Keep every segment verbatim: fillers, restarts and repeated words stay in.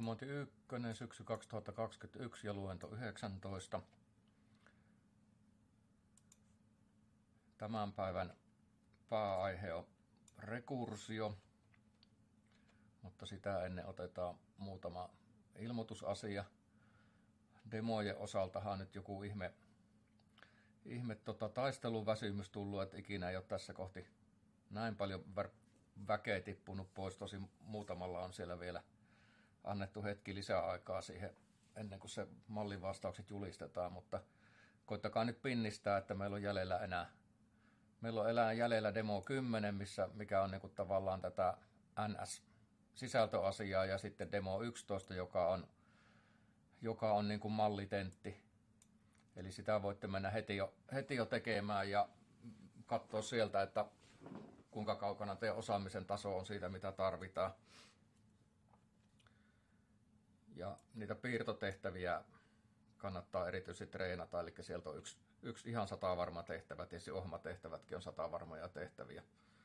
Ohjelmointi ykkönen, syksy kaksituhattakaksikymmentäyksi ja luento yhdeksäntoista. Tämän päivän pääaihe on rekursio, mutta sitä ennen otetaan muutama ilmoitusasia. Demojen osaltahan nyt joku ihme, ihme tota, taisteluväsymys tullut, että ikinä ei ole tässä kohti näin paljon väkeä tippunut pois. Tosi muutamalla on siellä vielä annettu hetki lisää aikaa siihen ennen kuin se mallin vastaukset julistetaan, mutta koittakaa nyt pinnistää, että meillä on jäljellä enää meillä on elää jäljellä demo kymmenen, missä, mikä on niin kuin tavallaan tätä N S-sisältöasiaa, ja sitten demo yksitoista, joka on, joka on niin kuin mallitentti. Eli sitä voitte mennä heti jo, heti jo tekemään ja katsoa sieltä, että kuinka kaukana teidän osaamisen taso on siitä, mitä tarvitaan. Ja niitä piirtotehtäviä kannattaa erityisesti treenata, eli sieltä on yksi, yksi ihan sata varma tehtävä, tietysti ohjelmatehtävätkin on sata varmoja tehtäviä.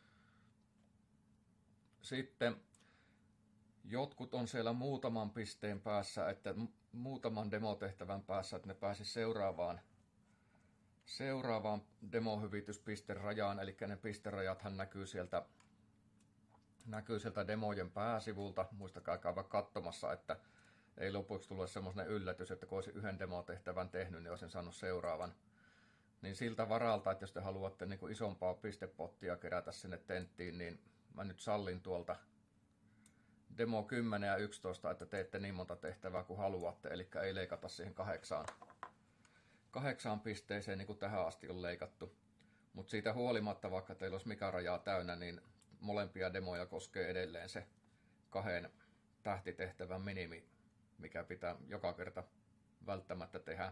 Sitten jotkut on siellä muutaman pisteen päässä, että muutaman demotehtävän päässä, että ne pääsisi seuraavaan, seuraavaan demohyvityspisterajaan, eli ne pisterajathan näkyy sieltä, näkyy sieltä demojen pääsivulta. Muistakaa käydä katsomassa, että ei lopuksi tule semmoinen yllätys, että kun olisin yhden demotehtävän tehnyt, niin olisin saanut seuraavan. Niin siltä varalta, että jos te haluatte niin kuin isompaa pistepottia kerätä sinne tenttiin, niin mä nyt sallin tuolta demo kymmenen ja yksitoista, että teette niin monta tehtävää kuin haluatte, eli ei leikata siihen kahdeksaan, kahdeksaan pisteeseen niin kuin tähän asti on leikattu. Mutta siitä huolimatta, vaikka teillä olisi mikä rajaa täynnä, niin molempia demoja koskee edelleen se kahden tähtitehtävän minimi, mikä pitää joka kerta välttämättä tehdä.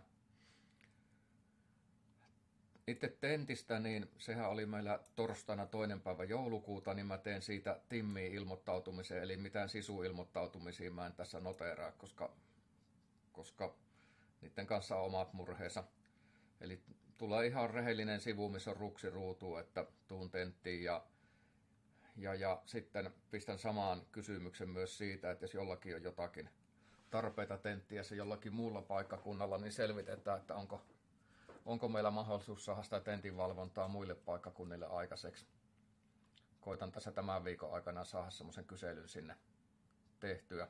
Itse tentistä, niin sehän oli meillä torstaina toinen päivä joulukuuta, niin mä teen siitä timmiin ilmoittautumiseen, eli mitään sisu-ilmoittautumisia mä en tässä noteeraa, koska, koska niiden kanssa on omat murheensa. Eli tulee ihan rehellinen sivu, missä on ruksiruutu, että tuun tenttiin ja, ja, ja sitten pistän samaan kysymyksen myös siitä, että jos jollakin on jotakin tarpeita tenttiä se jollakin muulla paikkakunnalla, niin selvitetään, että onko Onko meillä mahdollisuus saada sitä tentin valvontaa muille paikkakunnille aikaiseksi. Koitan tässä tämän viikon aikana saada semmoisen kyselyn sinne tehtyä.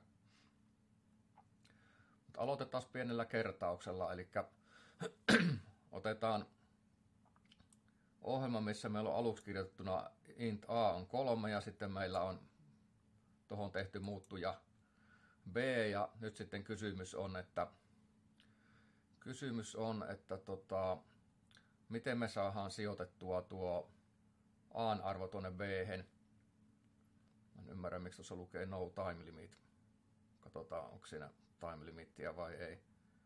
Mutta aloitetaan pienellä kertauksella, eli otetaan ohjelma, missä meillä on aluksi kirjoitettuna int a on kolme, ja sitten meillä on tuohon tehty muuttuja b, ja nyt sitten kysymys on, että Kysymys on, että tota, miten me saadaan sijoitettua tuo A-arvo tuonne B-hen. Mä en ymmärrä, miksi tuossa lukee no time limit. Katsotaan, onko siinä time limittiä vai ei.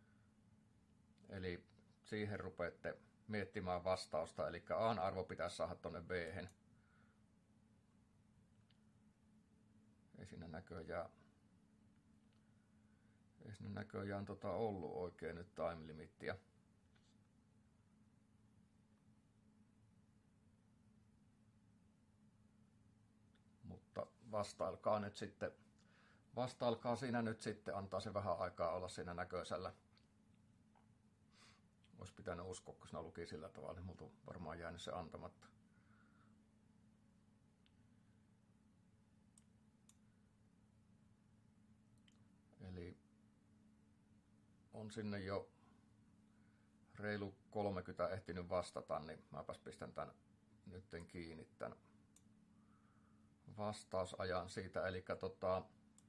Eli siihen rupeatte miettimään vastausta. Eli A-arvo pitäisi saada tuonne B-hen. Ei siinä näköjään... Ei siinä näköjään tota ollut oikein nyt time limittiä. Mutta vastailkaa nyt sitten, vastailkaa siinä nyt sitten, antaa se vähän aikaa olla siinä näköisellä. Olisi pitänyt uskoa, kun siinä luki sillä tavalla, niin multa on varmaan jäänyt se antamatta. Eli on sinne jo reilu kolmekymmentä ehtinyt vastata, niin mäpäs pistän tän nytten kiinni tän vastausajan siitä. Eli tota,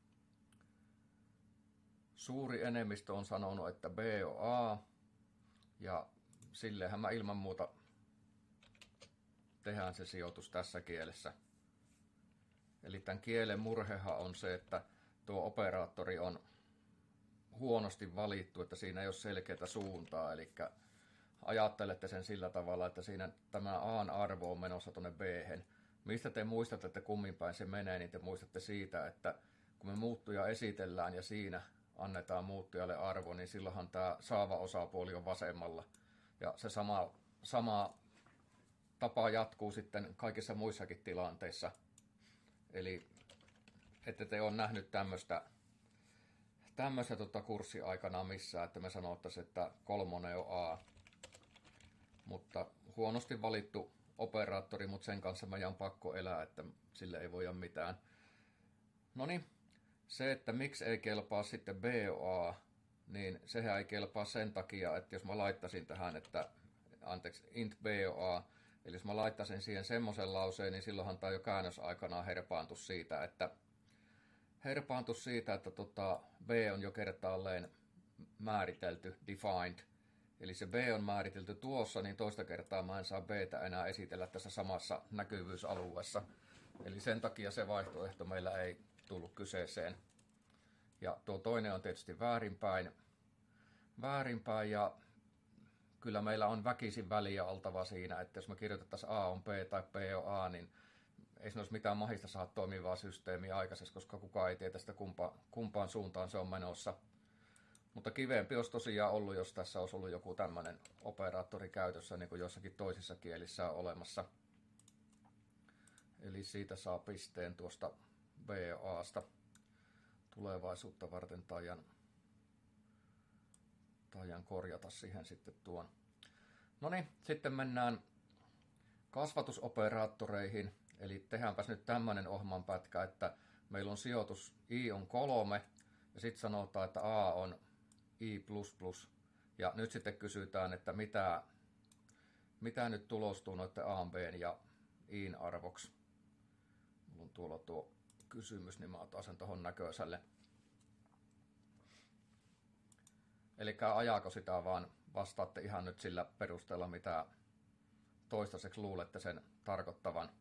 suuri enemmistö on sanonut, että B on A, ja silleenhän mä ilman muuta tehdään se sijoitus tässä kielessä. Eli tämän kielen murhehan on se, että tuo operaattori on huonosti valittu, että siinä ei ole selkeää suuntaa, eli ajattelette sen sillä tavalla, että siinä tämä A:n arvo on menossa tuonne B:hen. Mistä te muistatte, että kummin päin se menee, niin te muistatte siitä, että kun me muuttuja esitellään ja siinä annetaan muuttujalle arvo, niin silloinhan tämä saava osapuoli on vasemmalla. Ja se sama, sama tapa jatkuu sitten kaikissa muissakin tilanteissa. Eli ette te ole nähnyt tämmöistä tämmöisen tota, kurssiaikana missään, että me sanottaisiin, että kolmonen on A. Mutta huonosti valittu operaattori, mutta sen kanssa meidän on pakko elää, että sille ei voida mitään. No niin, se, että miksi ei kelpaa sitten B O A, niin sehän ei kelpaa sen takia, että jos mä laittaisin tähän, että anteeksi, int B O A, eli jos mä laittaisin siihen semmoisen lauseen, niin silloinhan tämä jo käännösaikanaan herpaantu siitä, että herpaantu siitä, että tota, B on jo kertaalleen määritelty, defined. Eli se B on määritelty tuossa, niin toista kertaa mä en saa B:tä enää esitellä tässä samassa näkyvyysalueessa. Eli sen takia se vaihtoehto meillä ei tullut kyseeseen. Ja tuo toinen on tietysti väärinpäin. Väärinpäin ja kyllä meillä on väkisin väliä oltava siinä, että jos me kirjoitettaisiin A on B tai B on A, niin ei siinä olisi mitään mahista saada toimivaa systeemiä aikaisessa, koska kukaan ei tiedä sitä kumpa, kumpaan suuntaan se on menossa. Mutta kivempi olisi tosiaan ollut, jos tässä olisi ollut joku tämmöinen operaattori käytössä, niin kuin jossakin toisissa kielissä on olemassa. Eli siitä saa pisteen tuosta B O A:sta tulevaisuutta varten taian, taian korjata siihen sitten tuon. No niin, sitten mennään kasvatusoperaattoreihin. Eli tehdäänpäs nyt tämmöinen ohjelmanpätkä, että meillä on sijoitus I on kolme ja sitten sanotaan, että A on I plus plus. Ja nyt sitten kysytään, että mitä, mitä nyt tulostuu noiden A, B ja I:n arvoksi. Mulla on tuolla tuo kysymys, niin mä otan sen tuohon näköiselle. Eli ajaako sitä vaan, vastaatte ihan nyt sillä perusteella, mitä toistaiseksi luulette sen tarkoittavan.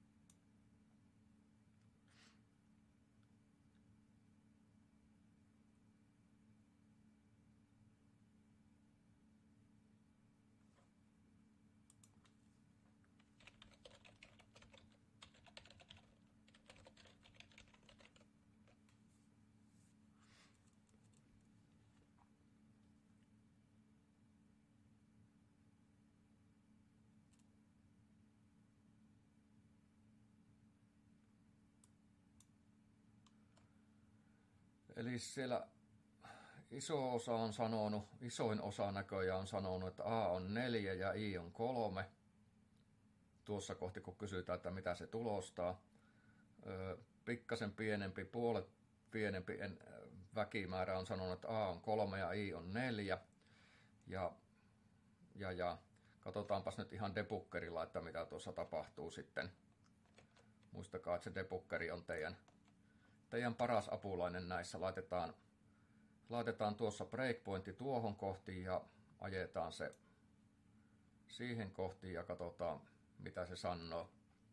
Eli siellä iso osa on sanonut, isoin osa näköjään on sanonut, että A on neljä ja I on kolme. Tuossa kohti, kun kysytään, että mitä se tulostaa. Pikkasen pienempi, puolet pienempi väkimäärä on sanonut, että A on kolme ja I on neljä. Ja, ja, ja katsotaanpas nyt ihan debuggerilla, että mitä tuossa tapahtuu sitten. Muistakaa, että se debuggeri on teidän Teidän paras apulainen näissä. Laitetaan, laitetaan tuossa breakpointti tuohon kohtiin ja ajetaan se siihen kohtiin ja katsotaan mitä se sanoo.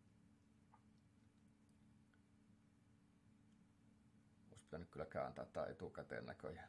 Olisi pitänyt kyllä kääntää tämä etukäteen näköjään.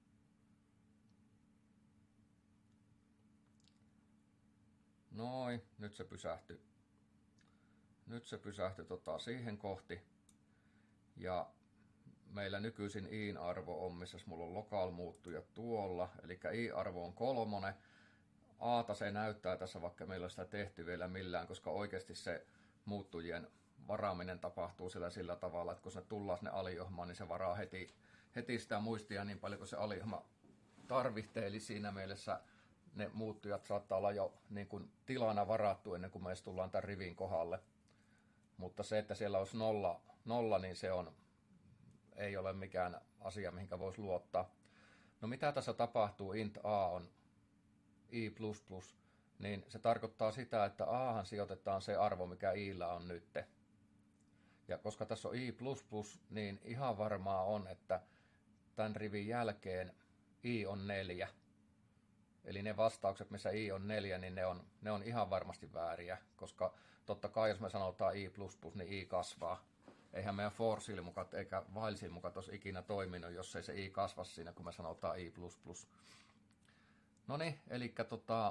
Noin, nyt se pysähtyi. Nyt se pysähtyi tota siihen kohti. Ja meillä nykyisin I-n arvo on, missä mulla on local muuttuja tuolla, eli I-arvo on kolmonen. Aata se näyttää tässä, vaikka meillä on sitä tehty vielä millään, koska oikeasti se muuttujien varaaminen tapahtuu sillä, sillä tavalla, että kun se tullaan sinne aliohmaan, niin se varaa heti, heti sitä muistia niin paljon kuin se aliohma tarvitsee. Eli siinä mielessä ne muuttujat saattaa olla jo niin kuin tilana varattu ennen kuin me edes tullaan tämän rivin kohdalle. Mutta se, että siellä olisi nolla, nolla niin se on, ei ole mikään asia, mihinkä voisi luottaa. No mitä tässä tapahtuu, int A on I plus plus, niin se tarkoittaa sitä, että Ahan sijoitetaan se arvo, mikä I:llä on nyt. Ja koska tässä on I plus plus, niin ihan varmaa on, että tämän rivin jälkeen I on neljä. Eli ne vastaukset, missä I on neljä, niin ne on, ne on ihan varmasti vääriä, koska totta kai jos me sanotaan I plus plus, niin I kasvaa. Eihän meidän for-silmukat eikä while-silmukat olisi ikinä toiminut, jos ei se I kasva siinä, kun me sanotaan I plus plus. No niin, eli tota,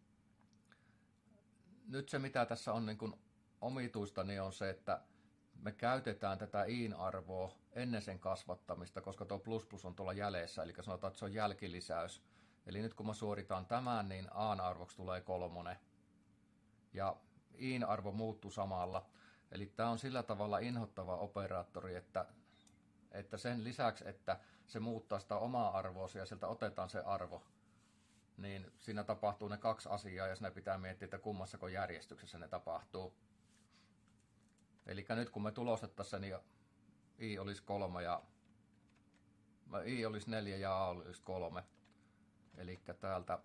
nyt se mitä tässä on niin kuin omituista, niin on se, että me käytetään tätä I:n arvoa ennen sen kasvattamista, koska tuo plus plus on tuolla jäljessä, eli sanotaan, että se on jälkilisäys. Eli nyt kun mä suoritan tämän, niin A:n arvoksi tulee kolmonen. Ja I:n arvo muuttuu samalla. Eli tämä on sillä tavalla inhottava operaattori, että, että että sen lisäksi, että se muuttaa sitä omaa arvoa ja sieltä otetaan se arvo, niin siinä tapahtuu ne kaksi asiaa ja siinä pitää miettiä, että kummassako järjestyksessä ne tapahtuu. Eli nyt kun me tulostettaisiin, niin I olisi kolme ja I olisi neljä ja A olisi kolme. Eli täältä,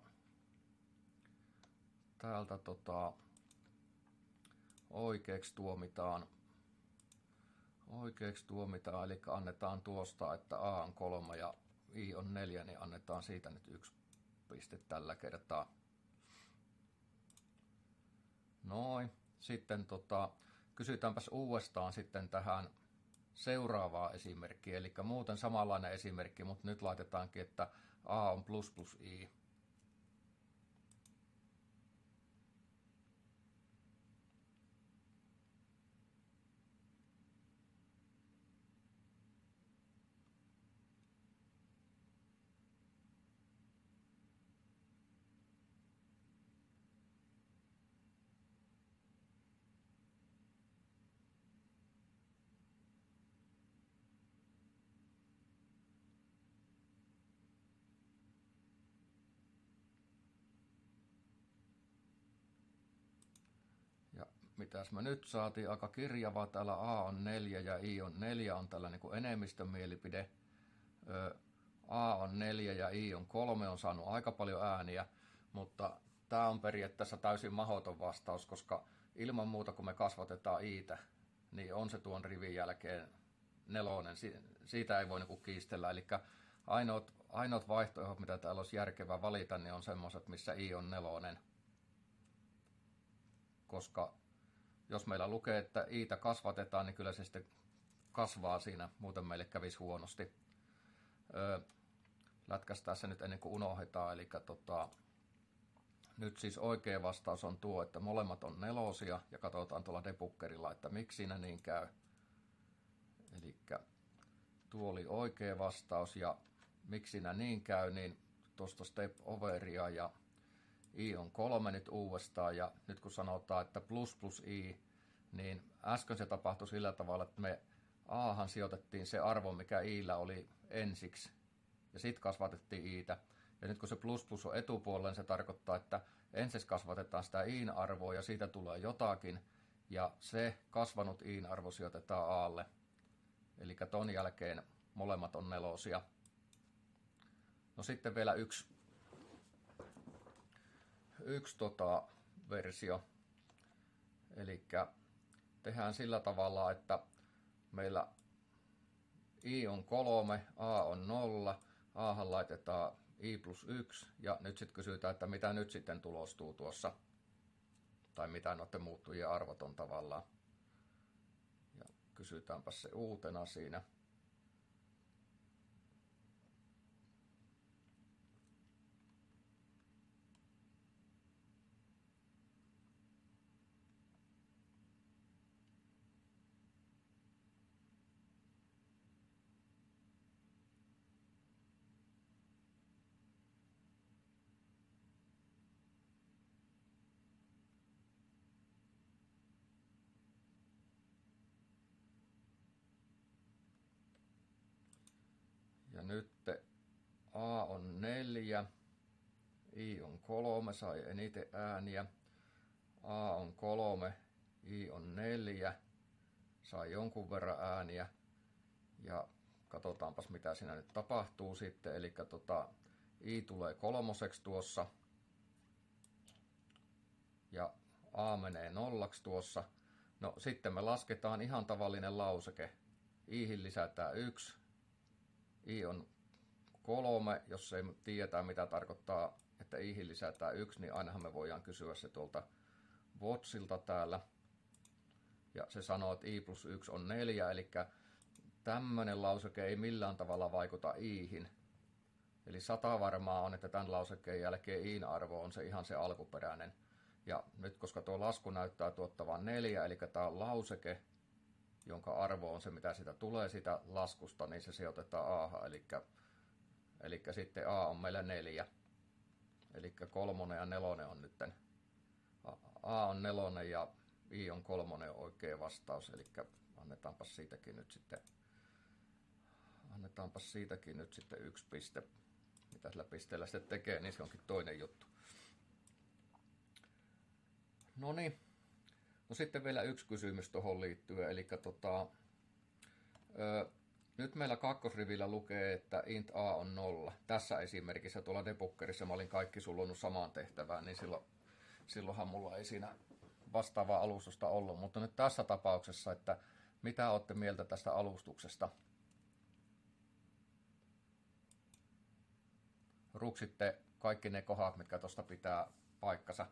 täältä tota, oikeaksi tuomitaan, oikeaksi tuomitaan, eli annetaan tuosta, että A on kolme ja I on neljä, niin annetaan siitä nyt yksi piste tällä kertaa. Noin. Sitten tota, kysytäänpäs uudestaan sitten tähän seuraavaan esimerkkiin, eli muuten samanlainen esimerkki, mutta nyt laitetaankin, että A on plus plus I. Mitäs me nyt saatiin? Aika kirjavaa. Täällä A on neljä ja I on neljä on tällä niin kuin enemmistön mielipide. A on neljä ja I on kolme on saanut aika paljon ääniä, mutta tämä on periaatteessa täysin mahdoton vastaus, koska ilman muuta kun me kasvatetaan I:tä, niin on se tuon rivin jälkeen nelonen. Siitä ei voi niin kuin kiistellä. Eli ainoat, ainoat vaihtoehdot, mitä täällä olisi järkevää valita, niin on semmoiset, missä I on nelonen. Koska jos meillä lukee, että I:tä kasvatetaan, niin kyllä se sitten kasvaa siinä, muuten meille kävisi huonosti. Öö, lätkästään se nyt ennen kuin unohdetaan, eli tota, nyt siis oikea vastaus on tuo, että molemmat on nelosia, ja katsotaan tuolla debuggerilla, että miksi siinä niin käy. Eli tuo oli oikea vastaus, ja miksi siinä niin käy, niin tuosta step overia ja I on kolme nyt uudestaan, ja nyt kun sanotaan, että plus plus I, niin äsken se tapahtui sillä tavalla, että me Ahan sijoitettiin se arvo, mikä I:llä oli ensiksi, ja sitten kasvatettiin I:tä. Ja nyt kun se plus plus on etupuolella, niin se tarkoittaa, että ensin kasvatetaan sitä I:n arvoa, ja siitä tulee jotakin, ja se kasvanut I:n arvo sijoitetaan A:lle. Eli ton jälkeen molemmat on nelosia. No sitten vielä yksi yksi tota, versio. Eli tehdään sillä tavalla, että meillä I on kolme, A on nolla, Ahan laitetaan I plus yksi, ja nyt sitten kysytään, että mitä nyt sitten tulostuu tuossa, tai mitä noiden muuttujien arvot on tavallaan. Ja kysytäänpä se uutena siinä. Ja nyt A on neljä, I on kolme, sai eniten ääniä. A on kolme, I on neljä, sai jonkun verran ääniä. Ja katsotaanpas mitä siinä nyt tapahtuu sitten. Eli tota, I tulee kolmoseksi tuossa. Ja A menee nollaksi tuossa. No sitten me lasketaan ihan tavallinen lauseke. Ihin lisätään yksi. I on kolme, jos ei tiedetä mitä tarkoittaa, että Ihin lisätään yksi, niin ainahan me voidaan kysyä se tuolta Wotsilta täällä. Ja se sanoo, että I plus yksi on neljä, eli tämmöinen lauseke ei millään tavalla vaikuta Ihin. Eli sata varmaa on, että tämän lausekkeen jälkeen Iin arvo on se ihan se alkuperäinen. Ja nyt koska tuo lasku näyttää tuottavan neljä, eli tämä on lauseke, jonka arvo on se, mitä sitä tulee sitä laskusta, niin se sijoitetaan Ahan, eli, eli sitten A on meillä neljä. Eli kolmonen ja nelonen on nytten, A on nelonen ja I on kolmonen oikea vastaus, eli annetaanpa siitäkin nyt sitten otetaanpa siitäkin nyt sitten yksi piste. Mitä sillä pisteellä sitten tekee, niin se onkin toinen juttu. No niin. No sitten vielä yksi kysymys tuohon liittyen. Eli tota, ö, nyt meillä kakkosrivillä lukee, että int a on nolla. Tässä esimerkissä tuolla debuggerissa mä olin kaikki sullunut samaan tehtävään, niin silloin, silloinhan mulla ei siinä vastaavaa alustusta ollut. Mutta nyt tässä tapauksessa, että mitä olette mieltä tästä alustuksesta? Ruksitte kaikki ne kohdat, mitkä tuosta pitää paikkansa.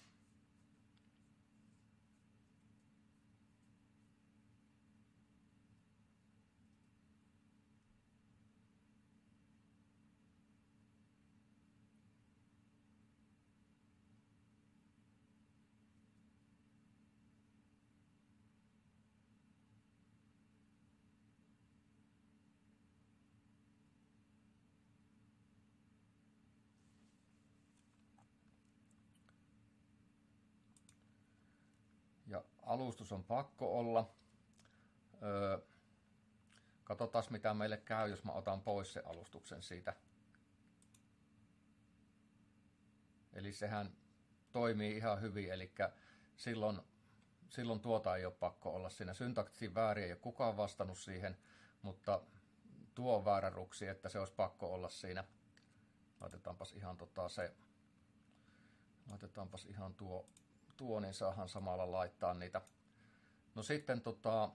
Ja alustus on pakko olla. Öö, katsotaan mitä meille käy, jos mä otan pois sen alustuksen siitä. Eli sehän toimii ihan hyvin, eli silloin, silloin tuota ei ole pakko olla siinä. Syntaktisiin väärin ei ole kukaan vastannut siihen, mutta tuo on väärä ruksi, että se olisi pakko olla siinä. Laitetaanpas ihan tota se, laitetaanpas ihan tuo tuo, niin saahan samalla laittaa niitä. No sitten tota,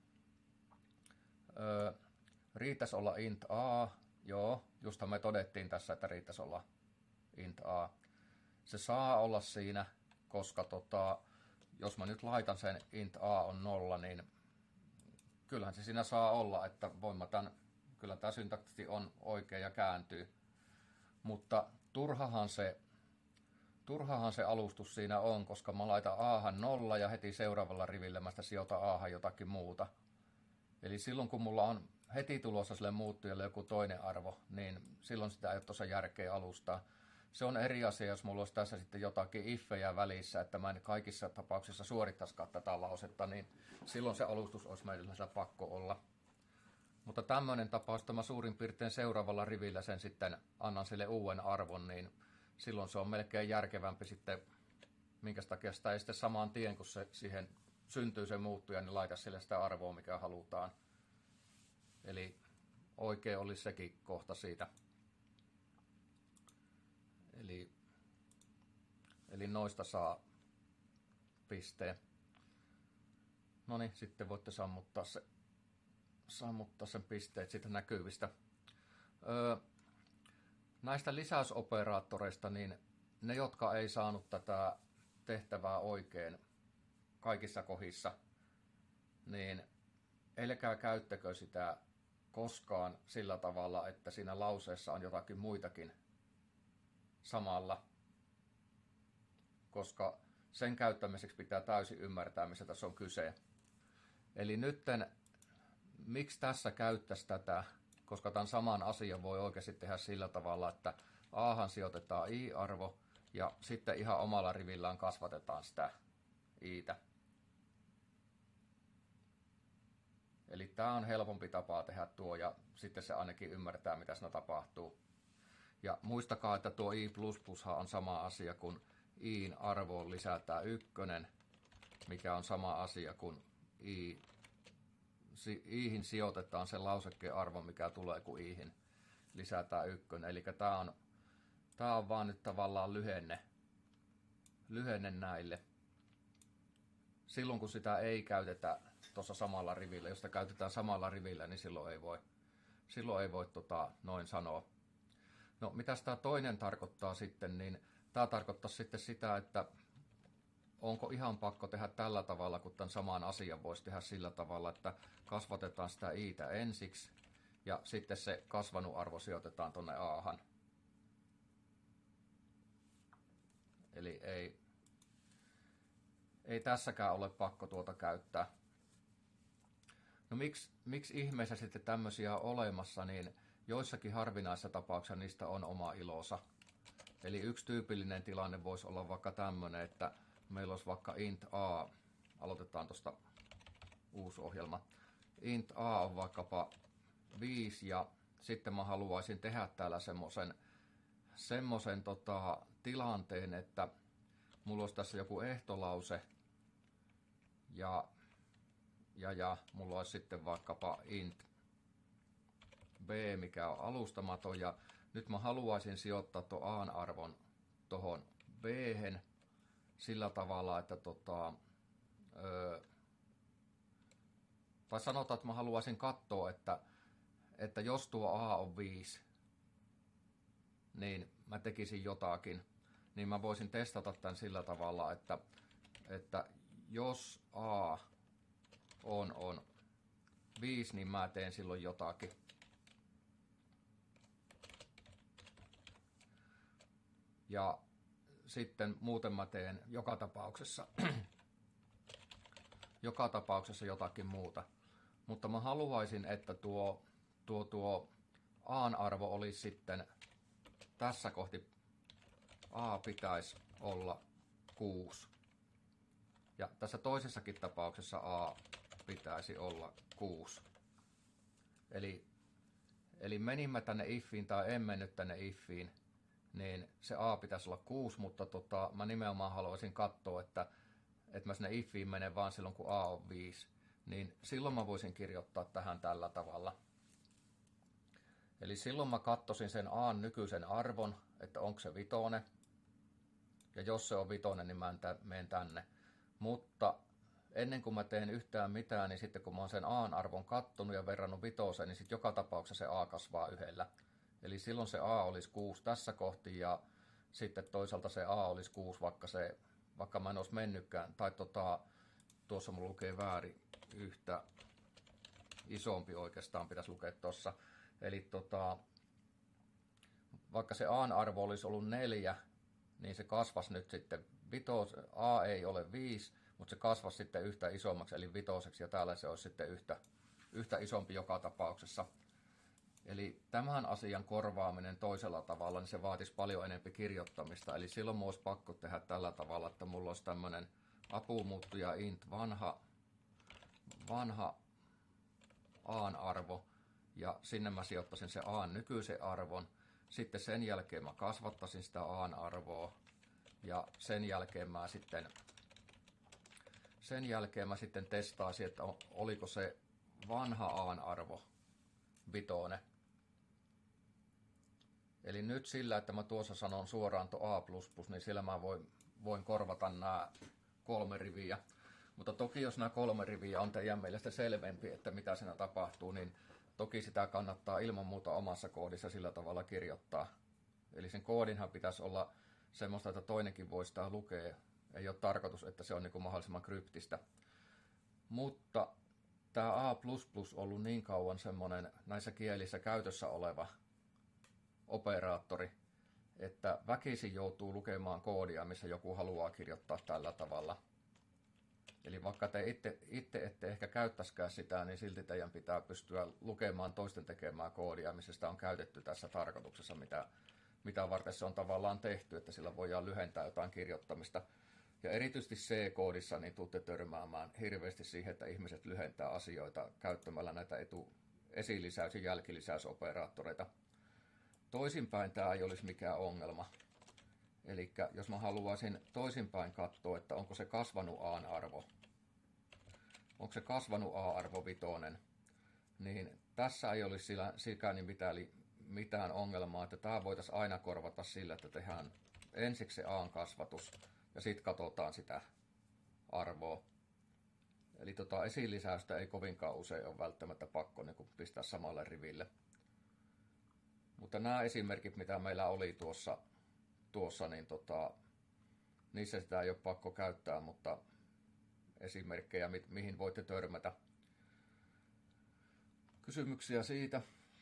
ö, riittäisi olla int a, joo, justhan me todettiin tässä, että riittäisi olla int a. Se saa olla siinä, koska tota, jos mä nyt laitan sen int a on nolla, niin kyllähän se siinä saa olla, että voin mä tämän, kyllä tämä syntaksi on oikein ja kääntyy. Mutta turhahan se Turhahan se alustus siinä on, koska mä laitan aahan nolla ja heti seuraavalla rivillä mä sitä sijoitan aahan jotakin muuta. Eli silloin kun mulla on heti tulossa sille muuttujalle joku toinen arvo, niin silloin sitä ei ole tuossa järkeä alustaa. Se on eri asia, jos mulla olisi tässä sitten jotakin iffejä välissä, että mä en kaikissa tapauksissa suorittaisikaan tätä lausetta, niin silloin se alustus olisi meillä pakko olla. Mutta tämmöinen tapaus, että mä suurin piirtein seuraavalla rivillä sen sitten annan sille uuden arvon, niin silloin se on melkein järkevämpi sitten, minkä takia sitä ei sitten samaan tien, kun se siihen syntyy se muuttuja, niin laita sille sitä arvoa, mikä halutaan. Eli oikein olisi sekin kohta siitä. Eli, eli noista saa pisteen. No niin, sitten voitte sammuttaa, se, sammuttaa sen pisteet siitä näkyvistä. Öö, Näistä lisäysoperaattoreista, niin ne, jotka ei saanut tätä tehtävää oikein kaikissa kohdissa, niin älkää käyttäkö sitä koskaan sillä tavalla, että siinä lauseessa on jotakin muitakin samalla, koska sen käyttämiseksi pitää täysin ymmärtää, missä tässä on kyse. Eli nytten, miksi tässä käyttäisi tätä? Koska tämän saman asian voi oikeasti tehdä sillä tavalla, että aahan sijoitetaan i-arvo ja sitten ihan omalla rivillään kasvatetaan sitä i-tä. Eli tämä on helpompi tapa tehdä tuo ja sitten se ainakin ymmärtää, mitä siinä tapahtuu. Ja muistakaa, että tuo i plus plus on sama asia kuin iin arvoon lisätään ykkönen, mikä on sama asia kuin i. Iihin sijoitetaan se lausekkeen arvo, mikä tulee, kun iihin lisätään ykkönen. Eli tämä on, tämä on vaan nyt tavallaan lyhenne, lyhenne näille. Silloin kun sitä ei käytetä tuossa samalla rivillä, jos sitä käytetään samalla rivillä, niin silloin ei voi, silloin ei voi tota, noin sanoa. No mitä tämä toinen tarkoittaa sitten, niin tämä tarkoittaa sitten sitä, että onko ihan pakko tehdä tällä tavalla, kun tämän saman asian voisi tehdä sillä tavalla, että kasvatetaan sitä i-tä ensiksi ja sitten se kasvanut arvo sijoitetaan tuonne aahan. Eli ei, ei tässäkään ole pakko tuota käyttää. No miksi, miksi ihmeessä sitten tämmöisiä on olemassa, niin joissakin harvinaisissa tapauksissa niistä on oma ilonsa. Eli yksi tyypillinen tilanne voisi olla vaikka tämmöinen, että meillä olisi vaikka int a, aloitetaan tuosta uusi ohjelma. Int a on vaikkapa viisi ja sitten mä haluaisin tehdä täällä semmoisen semmoisen tota, tilanteen, että mulla olisi tässä joku ehtolause ja, ja, ja mulla olisi sitten vaikkapa int b, mikä on alustamaton, ja nyt mä haluaisin sijoittaa tuon a-arvon tuohon b-hen sillä tavalla, että tota, öö, tai sanotaan, että mä haluaisin katsoa, että, että jos tuo a on viisi, niin mä tekisin jotakin, niin mä voisin testata tämän sillä tavalla, että, että jos a on, on viisi, niin mä teen silloin jotakin. Ja sitten muuten mä teen joka tapauksessa, joka tapauksessa jotakin muuta. Mutta mä haluaisin, että tuo, tuo, tuo a-arvo olisi sitten tässä kohti, a pitäisi olla kuusi. Ja tässä toisessakin tapauksessa a pitäisi olla kuusi. Eli, eli menimme tänne ifiin tai en mennyt tänne ifiin, niin se a pitäisi olla kuusi, mutta tota, mä nimenomaan haluaisin katsoa, että, että mä sinne ifiin menen vaan silloin, kun a on viisi. Niin silloin mä voisin kirjoittaa tähän tällä tavalla. Eli silloin mä katsoisin sen a nykyisen arvon, että onko se vitonen. Ja jos se on vitonen, niin mä menen tänne. Mutta ennen kuin mä teen yhtään mitään, niin sitten kun mä oon sen a-arvon kattonut ja verrannut vitoseen, niin sitten joka tapauksessa se a kasvaa yhdellä. Eli silloin se a olisi kuusi tässä kohti ja sitten toisaalta se a olisi kuusi, vaikka, se, vaikka mä en olisi mennytkään. Tai tota, tuossa mulla lukee väärin, yhtä isompi oikeastaan pitäisi lukea tuossa. Eli tota, vaikka se a-arvo olisi ollut neljä, niin se kasvasi nyt sitten vitos, a ei ole viisi, mutta se kasvasi sitten yhtä isommaksi, eli vitoseksi, ja täällä se olisi sitten yhtä, yhtä isompi joka tapauksessa. Eli tämän asian korvaaminen toisella tavalla, niin se vaatisi paljon enemmän kirjoittamista. Eli silloin minun olisi pakko tehdä tällä tavalla, että mulla olisi tämmöinen apumuuttuja int vanha, vanha a-arvo, ja sinne mä sijoittaisin se a nykyisen arvon. Sitten sen jälkeen mä kasvattaisin sitä a-arvoa, ja sen jälkeen mä sitten, sen jälkeen mä sitten testaisin, että oliko se vanha a-arvo vitonen. Eli nyt sillä, että mä tuossa sanon suoraan tuo a plus plus, niin sillä mä voin, voin korvata nämä kolme riviä. Mutta toki jos nämä kolme riviä on teidän mielestä selvempi, että mitä siinä tapahtuu, niin toki sitä kannattaa ilman muuta omassa koodissa sillä tavalla kirjoittaa. Eli sen koodinhan pitäisi olla semmoista, että toinenkin voi sitä lukea. Ei ole tarkoitus, että se on niin kuin mahdollisimman kryptistä. Mutta tämä a plus plus on ollut niin kauan semmoinen näissä kielissä käytössä oleva operaattori, että väkisin joutuu lukemaan koodia, missä joku haluaa kirjoittaa tällä tavalla. Eli vaikka te itse, itse ette ehkä käyttäisikään sitä, niin silti teidän pitää pystyä lukemaan toisten tekemää koodia, missä sitä on käytetty tässä tarkoituksessa, mitä, mitä varten se on tavallaan tehty, että sillä voidaan lyhentää jotain kirjoittamista. Ja erityisesti C-koodissa niin tuutte törmäämään hirveästi siihen, että ihmiset lyhentää asioita käyttämällä näitä etu, esilisäys- ja jälkilisäysoperaattoreita. Toisinpäin tämä ei olisi mikään ongelma. Eli jos mä haluaisin toisinpäin katsoa, että onko se kasvanut a-arvo, onko se kasvanut a-arvo vitonen, niin tässä ei olisi sillä, sikäli mitään, mitään ongelmaa, että tämä voitaisiin aina korvata sillä, että tehdään ensiksi se a-kasvatus ja sitten katsotaan sitä arvoa. Eli tota esilisäystä ei kovinkaan usein ole välttämättä pakko niin kuin pistää samalle riville. Mutta nämä esimerkit, mitä meillä oli tuossa, tuossa niin tota, niissä sitä ei ole pakko käyttää, mutta esimerkkejä, mi- mihin voitte törmätä. Kysymyksiä siitä?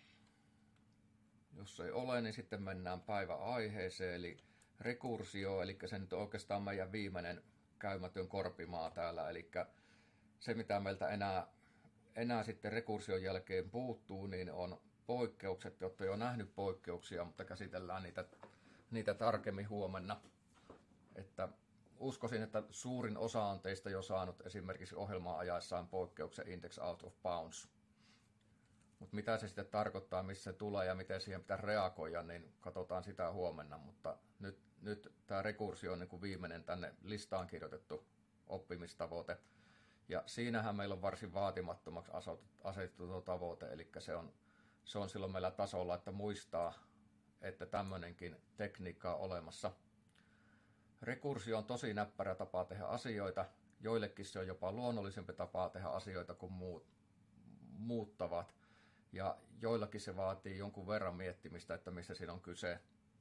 Jos ei ole, niin sitten mennään päivän aiheeseen, eli rekursio, eli se nyt on oikeastaan meidän viimeinen käymätön korpimaa täällä, eli se mitä meiltä enää, enää sitten rekursion jälkeen puuttuu, niin on poikkeukset, jotka jo nähnyt poikkeuksia, mutta käsitellään niitä, niitä tarkemmin huomenna. Että uskoisin, että suurin osa on teistä jo saanut esimerkiksi ohjelmaa ajaessaan poikkeuksen index out of bounds. Mutta mitä se sitten tarkoittaa, missä se tulee ja miten siihen pitää reagoida, niin katsotaan sitä huomenna. Mutta nyt, nyt tämä rekursio on niin kuin viimeinen tänne listaan kirjoitettu oppimistavoite. Ja siinähän meillä on varsin vaatimattomaksi asetettu tuo tavoite, eli se on, se on silloin meillä tasolla, että muistaa, että tämmöinenkin tekniikka on olemassa. Rekursio on tosi näppärä tapa tehdä asioita. Joillekin se on jopa luonnollisempi tapa tehdä asioita kuin muut, muut tavat. Ja joillakin se vaatii jonkun verran miettimistä, että missä siinä on kyse.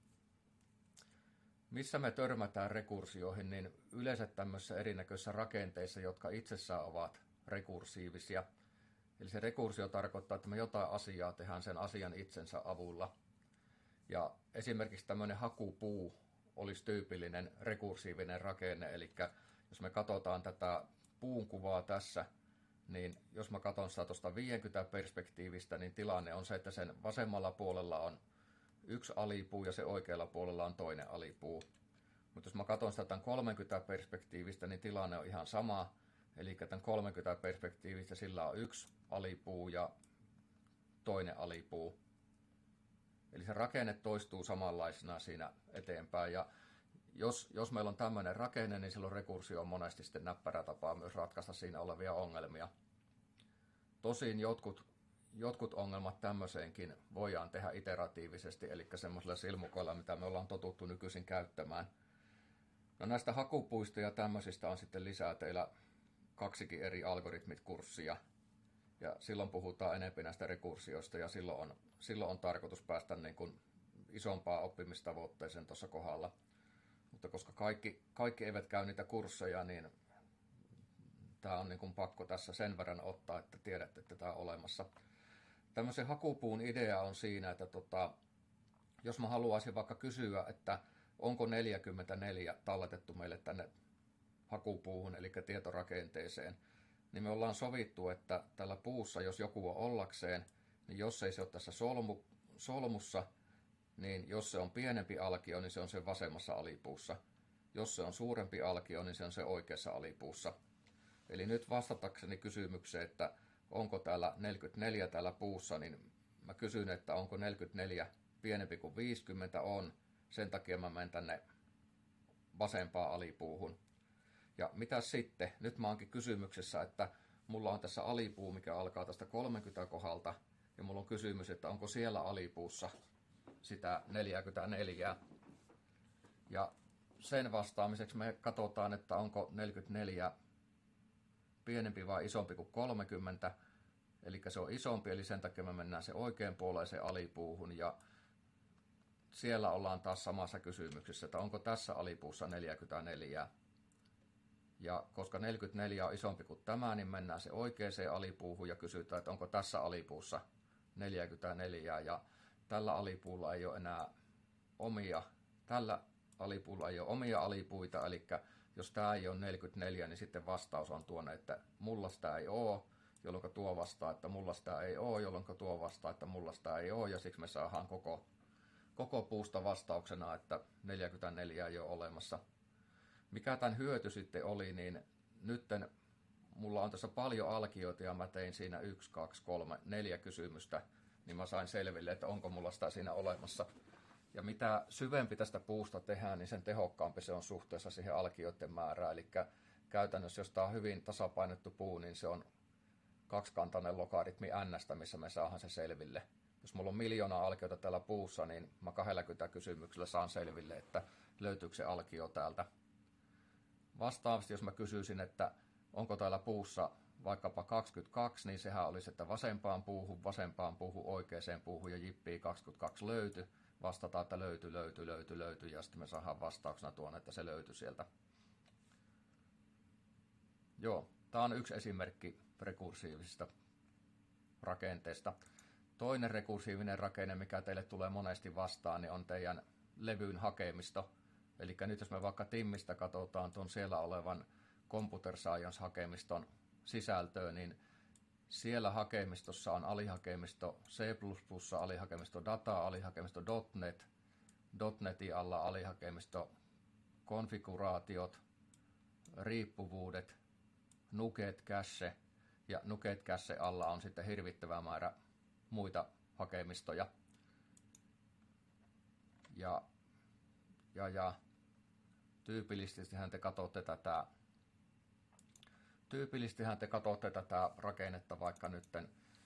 Missä me törmätään rekursioihin, niin yleensä tämmöisissä erinäköisissä rakenteissa, jotka itsessään ovat rekursiivisia. Eli se rekursio tarkoittaa, että me jotain asiaa tehdään sen asian itsensä avulla. Ja esimerkiksi tämmöinen hakupuu olisi tyypillinen rekursiivinen rakenne, eli jos me katsotaan tätä puun kuvaa tässä, niin jos mä katson sitä tuosta viisikymmentä perspektiivistä, niin tilanne on se, että sen vasemmalla puolella on yksi alipuu ja se oikealla puolella on toinen alipuu. Mutta jos mä katson sitä tämän kolmekymmentä perspektiivistä, niin tilanne on ihan sama. Eli tämän kolmekymmentä perspektiivistä sillä on yksi alipuu ja toinen alipuu. Eli se rakenne toistuu samanlaisena siinä eteenpäin. Ja jos, jos meillä on tämmöinen rakenne, niin silloin rekursio on monesti sitten näppärä tapa myös ratkaista siinä olevia ongelmia. Tosin jotkut, jotkut ongelmat tämmöiseenkin voidaan tehdä iteratiivisesti, eli semmoisilla silmukoilla, mitä me ollaan totuttu nykyisin käyttämään. No näistä hakupuista ja tämmöisistä on sitten lisää teillä kaksikin eri algoritmit-kurssia. Ja silloin puhutaan enemmän näistä rekursioista ja silloin on, silloin on tarkoitus päästä niin kuin isompaan oppimistavoitteeseen tuossa kohdalla. Mutta koska kaikki, kaikki eivät käy niitä kursseja, niin tämä on niin kuin pakko tässä sen verran ottaa, että tiedätte, että tämä on olemassa. Tämmöisen hakupuun idea on siinä, että tota, jos mä haluaisin vaikka kysyä, että onko neljäkymmentäneljä talletettu meille tänne hakupuuhun, eli tietorakenteeseen, niin me ollaan sovittu, että tällä puussa, jos joku on ollakseen, niin jos ei se ole tässä solmu, solmussa, niin jos se on pienempi alkio, niin se on sen vasemmassa alipuussa. Jos se on suurempi alkio, niin se on se oikeassa alipuussa. Eli nyt vastatakseni kysymykseen, että onko täällä neljäkymmentäneljä täällä puussa, niin mä kysyn, että onko neljäkymmentäneljä pienempi kuin viisikymmentä on. Sen takia mä menen tänne vasempaan alipuuhun. Ja mitä sitten? Nyt mä oonkin kysymyksessä, että mulla on tässä alipuu, mikä alkaa tästä kolmekymmentä kohdalta. Ja mulla on kysymys, että onko siellä alipuussa sitä neljäkymmentäneljä. Ja sen vastaamiseksi me katsotaan, että onko neljäkymmentäneljä pienempi vai isompi kuin kolmekymmentä. Eli se on isompi, eli sen takia me mennään se oikeanpuoleiseen alipuuhun. Ja siellä ollaan taas samassa kysymyksessä, että onko tässä alipuussa neljäkymmentäneljä. Ja koska neljäkymmentäneljä on isompi kuin tämä, niin mennään se oikeaan alipuuhun ja kysytään, että onko tässä alipuussa neljäkymmentäneljä. Ja tällä alipuulla ei ole enää omia, tällä alipuulla ei ole omia alipuita, eli jos tämä ei ole neljäkymmentäneljä, niin sitten vastaus on tuonne, että mulla sitä ei ole, jolloin tuo vastaa, että mulla sitä ei ole, jolloin tuo vastaa, että mulla sitä ei ole, ja siksi me saadaan koko, koko puusta vastauksena, että neljäkymmentäneljä ei ole olemassa. Mikä tämän hyöty sitten oli, niin nytten mulla on tässä paljon alkioita ja mä tein siinä yksi, kaksi, kolme, neljä kysymystä, niin mä sain selville, että onko mulla sitä siinä olemassa. Ja mitä syvempi tästä puusta tehdään, niin sen tehokkaampi se on suhteessa siihen alkioiden määrään. Eli käytännössä, jos tämä on hyvin tasapainottu puu, niin se on kaksikantainen logaritmi n, missä me saadaan se selville. Jos mulla on miljoona alkiota täällä puussa, niin mä kaksikymmentä kysymyksellä saan selville, että löytyykö se alkio täältä. Vastaavasti, jos mä kysyisin, että onko täällä puussa vaikkapa kaksikymmentäkaksi, niin sehän olisi, että vasempaan puuhun, vasempaan puuhun, oikeaan puuhun ja jippii kaksikymmentäkaksi löyty. Vastataan, että löyty, löyty, löyty, löyty, ja sitten me saadaan vastauksena tuonne, että se löytyi sieltä. Joo, tämä on yksi esimerkki rekursiivisista rakenteista. Toinen rekursiivinen rakenne, mikä teille tulee monesti vastaan, niin on teidän levyn hakemisto. Eli nyt jos me vaikka Timmistä katsotaan tuon siellä olevan Computer Science-hakemiston sisältöä, niin siellä hakemistossa on alihakemisto C plus plus, alihakemisto data, alihakemisto .NET, .NETin alla alihakemisto konfiguraatiot, riippuvuudet, Nuget Cache, ja Nuget Cache alla on sitten hirvittävä määrä muita hakemistoja. Ja, ja, ja tyypillisestihän te katsotte tätä, tyypillisestihän te katsotte tätä rakennetta vaikka nytten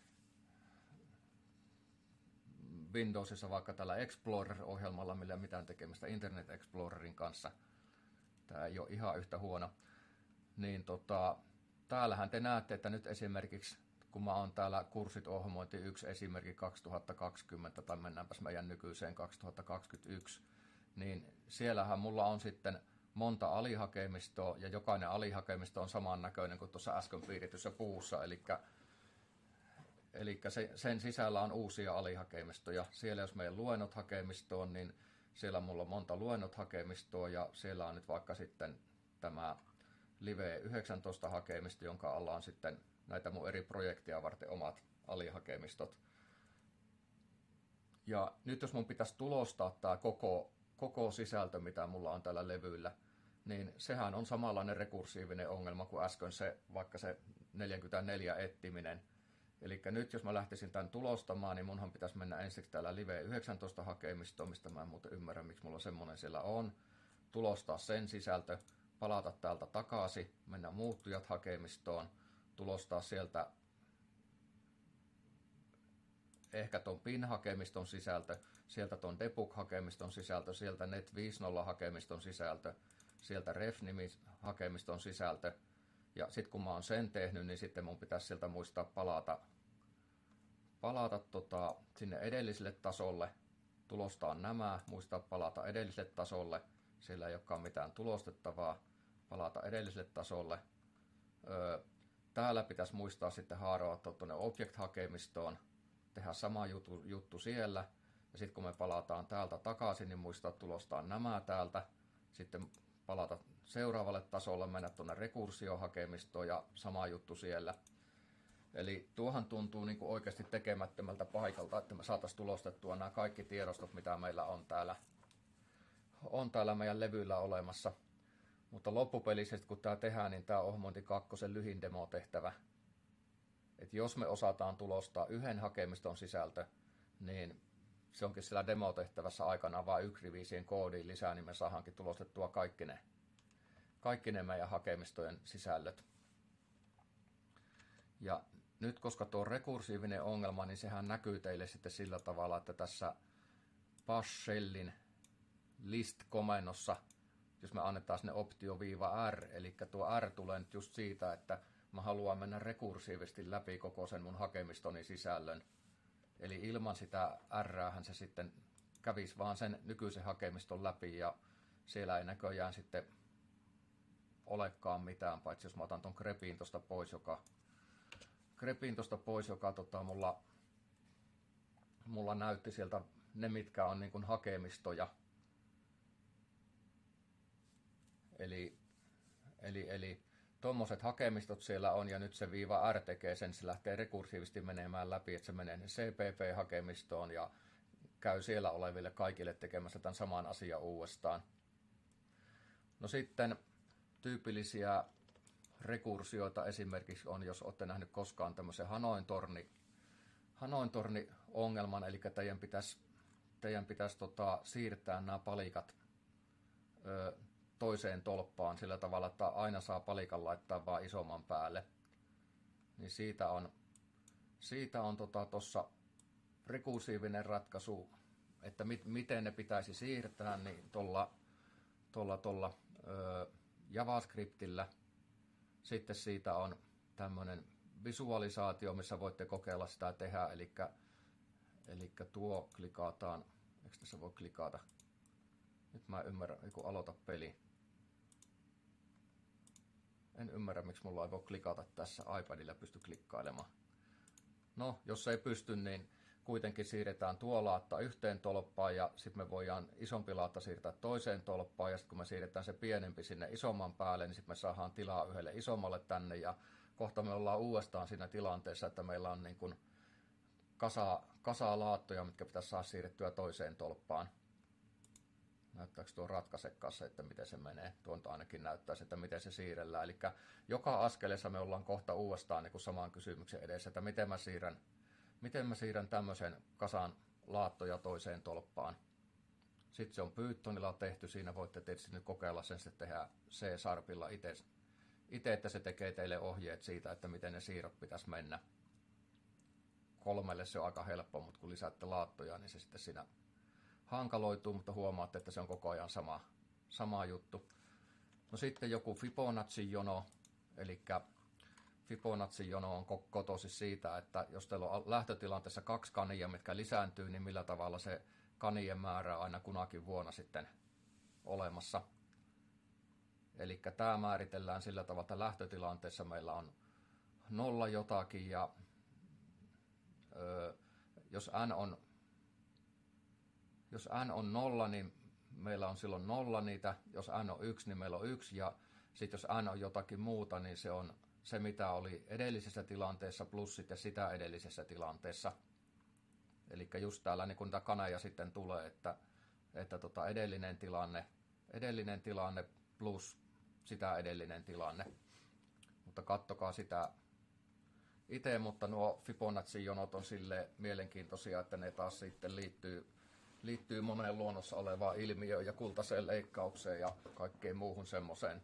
Windowsissa vaikka tällä Explorer-ohjelmalla, millä ei mitään tekemistä Internet Explorerin kanssa. Tämä ei ole ihan yhtä huono. Niin tota, täällähän te näette, että nyt esimerkiksi, kun mä oon täällä kurssit ohjelmointi yksi esimerkki kaksituhattakaksikymmentä, tai mennäänpäs meidän nykyiseen kaksituhattakaksikymmentäyksi, niin siellähän mulla on sitten monta alihakemistoa, ja jokainen alihakemisto on samannäköinen kuin tuossa äsken piirretyssä puussa, eli Eli sen sisällä on uusia alihakemistoja. Siellä jos meidän luennot hakemistoon, niin siellä mulla on monta luennot hakemistoa, ja siellä on nyt vaikka sitten tämä Live yhdeksäntoista hakemisto, jonka alla on sitten näitä mun eri projekteja varten omat alihakemistot. Ja nyt jos mun pitäisi tulostaa tämä koko, koko sisältö, mitä mulla on täällä levyllä, niin sehän on samanlainen rekursiivinen ongelma kuin äsken se, vaikka se neljäkymmentäneljä etsiminen. Eli nyt jos mä lähtisin tämän tulostamaan, niin munhan pitäisi mennä ensiksi täällä Live yhdeksäntoista hakemistoon, mistä mä en muuten ymmärrä, miksi mulla semmoinen siellä on. Tulostaa sen sisältö, palata täältä takaisin, mennä muuttujat hakemistoon, tulostaa sieltä ehkä ton pin-hakemiston sisältö, sieltä ton debug-hakemiston sisältö, sieltä net viisikymmentä-hakemiston sisältö, sieltä ref-nimi-hakemiston sisältö. Ja sitten kun mä oon sen tehnyt, niin sitten mun pitäisi sieltä muistaa palata, palata tota, sinne edelliselle tasolle, tulostaa nämä, muistaa palata edelliselle tasolle, siellä ei olekaan mitään tulostettavaa, palata edelliselle tasolle. Öö, täällä pitäisi muistaa sitten haaroa tuonne object-hakemistoon, tehdä sama juttu, juttu siellä, ja sitten kun me palataan täältä takaisin, niin muistaa tulostaa nämä täältä, sitten palata seuraavalle tasolle, mennä tuonne rekursiohakemistoon ja sama juttu siellä. Eli tuohan tuntuu niin kuin oikeasti tekemättömältä paikalta, että me saataisiin tulostettua nämä kaikki tiedostot, mitä meillä on täällä, on täällä meidän levyllä olemassa. Mutta loppupelisesti, kun tämä tehdään, niin tämä on ohjelmointi kakkosen lyhin demotehtävä. Et jos me osataan tulostaa yhden hakemiston sisältö, niin se onkin siellä demotehtävässä aikanaan vain yksi rivi siihen koodiin lisää, niin me saadaankin tulostettua kaikki ne, kaikki ne meidän hakemistojen sisällöt. Ja nyt koska tuo on rekursiivinen ongelma, niin sehän näkyy teille sitten sillä tavalla, että tässä bash shellin list-komennossa, jos me annetaan sinne optio-r, eli tuo r tulee nyt just siitä, että mä haluan mennä rekursiivisesti läpi koko sen mun hakemistoni sisällön. Eli ilman sitä r:äähän se sitten kävisi vaan sen nykyisen hakemiston läpi, ja siellä ei näköjään sitten olekaan mitään, paitsi jos mä otan ton grepin tosta pois, joka, grepin tosta pois, joka tota, mulla, mulla näytti sieltä ne, mitkä on niin kuin hakemistoja. Eli, eli, eli tuommoiset hakemistot siellä on, ja nyt se viiva R tekee sen, se lähtee rekursiivisesti menemään läpi, että se menee C P P-hakemistoon ja käy siellä oleville kaikille tekemässä tämän saman asian uudestaan. No sitten tyypillisiä rekursioita esimerkiksi on, jos olette nähnyt koskaan tämmöisen Hanoin-torni, Hanoin-torni-ongelman, eli teidän pitäisi, teidän pitäisi tota, siirtää nämä palikat ö, toiseen tolppaan sillä tavalla, että aina saa palikan laittaa vaan isomman päälle. Niin siitä on siitä on tota tossa rekursiivinen ratkaisu, että mit, miten ne pitäisi siirtää, niin tuolla tuolla tuolla ö, JavaScriptillä. Sitten siitä on tämmöinen visualisaatio, missä voitte kokeilla sitä tehdä, eli eli tuo klikataan, eikö tässä voi klikata? Nyt mä en ymmärrä, kun aloita peli. En ymmärrä, miksi mulla ei voi klikata tässä. iPadilla pysty klikkailemaan. No, jos ei pysty, niin kuitenkin siirretään tuo laatta yhteen tolppaan, ja sitten me voidaan isompi laatta siirtää toiseen tolppaan, ja sitten kun me siirretään se pienempi sinne isomman päälle, niin sitten me saadaan tilaa yhdelle isommalle tänne, ja kohta me ollaan uudestaan siinä tilanteessa, että meillä on niin kuin kasa, kasa laattoja, mitkä pitäisi saada siirrettyä toiseen tolppaan. Näyttääkö tuo ratkaisekaan, että miten se menee? Tuon ainakin näyttäisi, että miten se siirrellään. Eli joka askeleessa me ollaan kohta uudestaan niin kuin saman kysymyksen edessä, että miten mä siirrän, miten mä siirrän tämmöisen kasan laattoja toiseen tolppaan. Sitten se on Pythonilla tehty, siinä voitte tietysti nyt kokeilla sen, se tehdään C-sharpilla itse, itse, että se tekee teille ohjeet siitä, että miten ne siirrot pitäisi mennä. Kolmelle se on aika helppo, mutta kun lisäätte laattoja, niin se sitten siinä hankaloituu, mutta huomaatte, että se on koko ajan sama, sama juttu. No sitten joku Fibonacci-jono, eli Fibonacci-jono on kotoisin siitä, että jos teillä on lähtötilanteessa kaksi kania, mitkä lisääntyy, niin millä tavalla se kanien määrä on aina kunakin vuonna sitten olemassa. Eli tämä määritellään sillä tavalla, että lähtötilanteessa meillä on nolla jotakin, ja ö, jos n on, jos n on nolla, niin meillä on silloin nolla niitä, jos n on yksi, niin meillä on yksi, ja sitten jos n on jotakin muuta, niin se on se, mitä oli edellisessä tilanteessa, plus sitten sitä edellisessä tilanteessa. Eli just täällä niin kun tämä kaneja sitten tulee, että, että tota edellinen, tilanne, edellinen tilanne plus sitä edellinen tilanne. Mutta kattokaa sitä itse, mutta nuo Fibonacci-jonot on sille mielenkiintoisia, että ne taas sitten liittyy, liittyy moneen luonnossa olevaan ilmiöön ja kultaiseen leikkaukseen ja kaikkeen muuhun semmoiseen.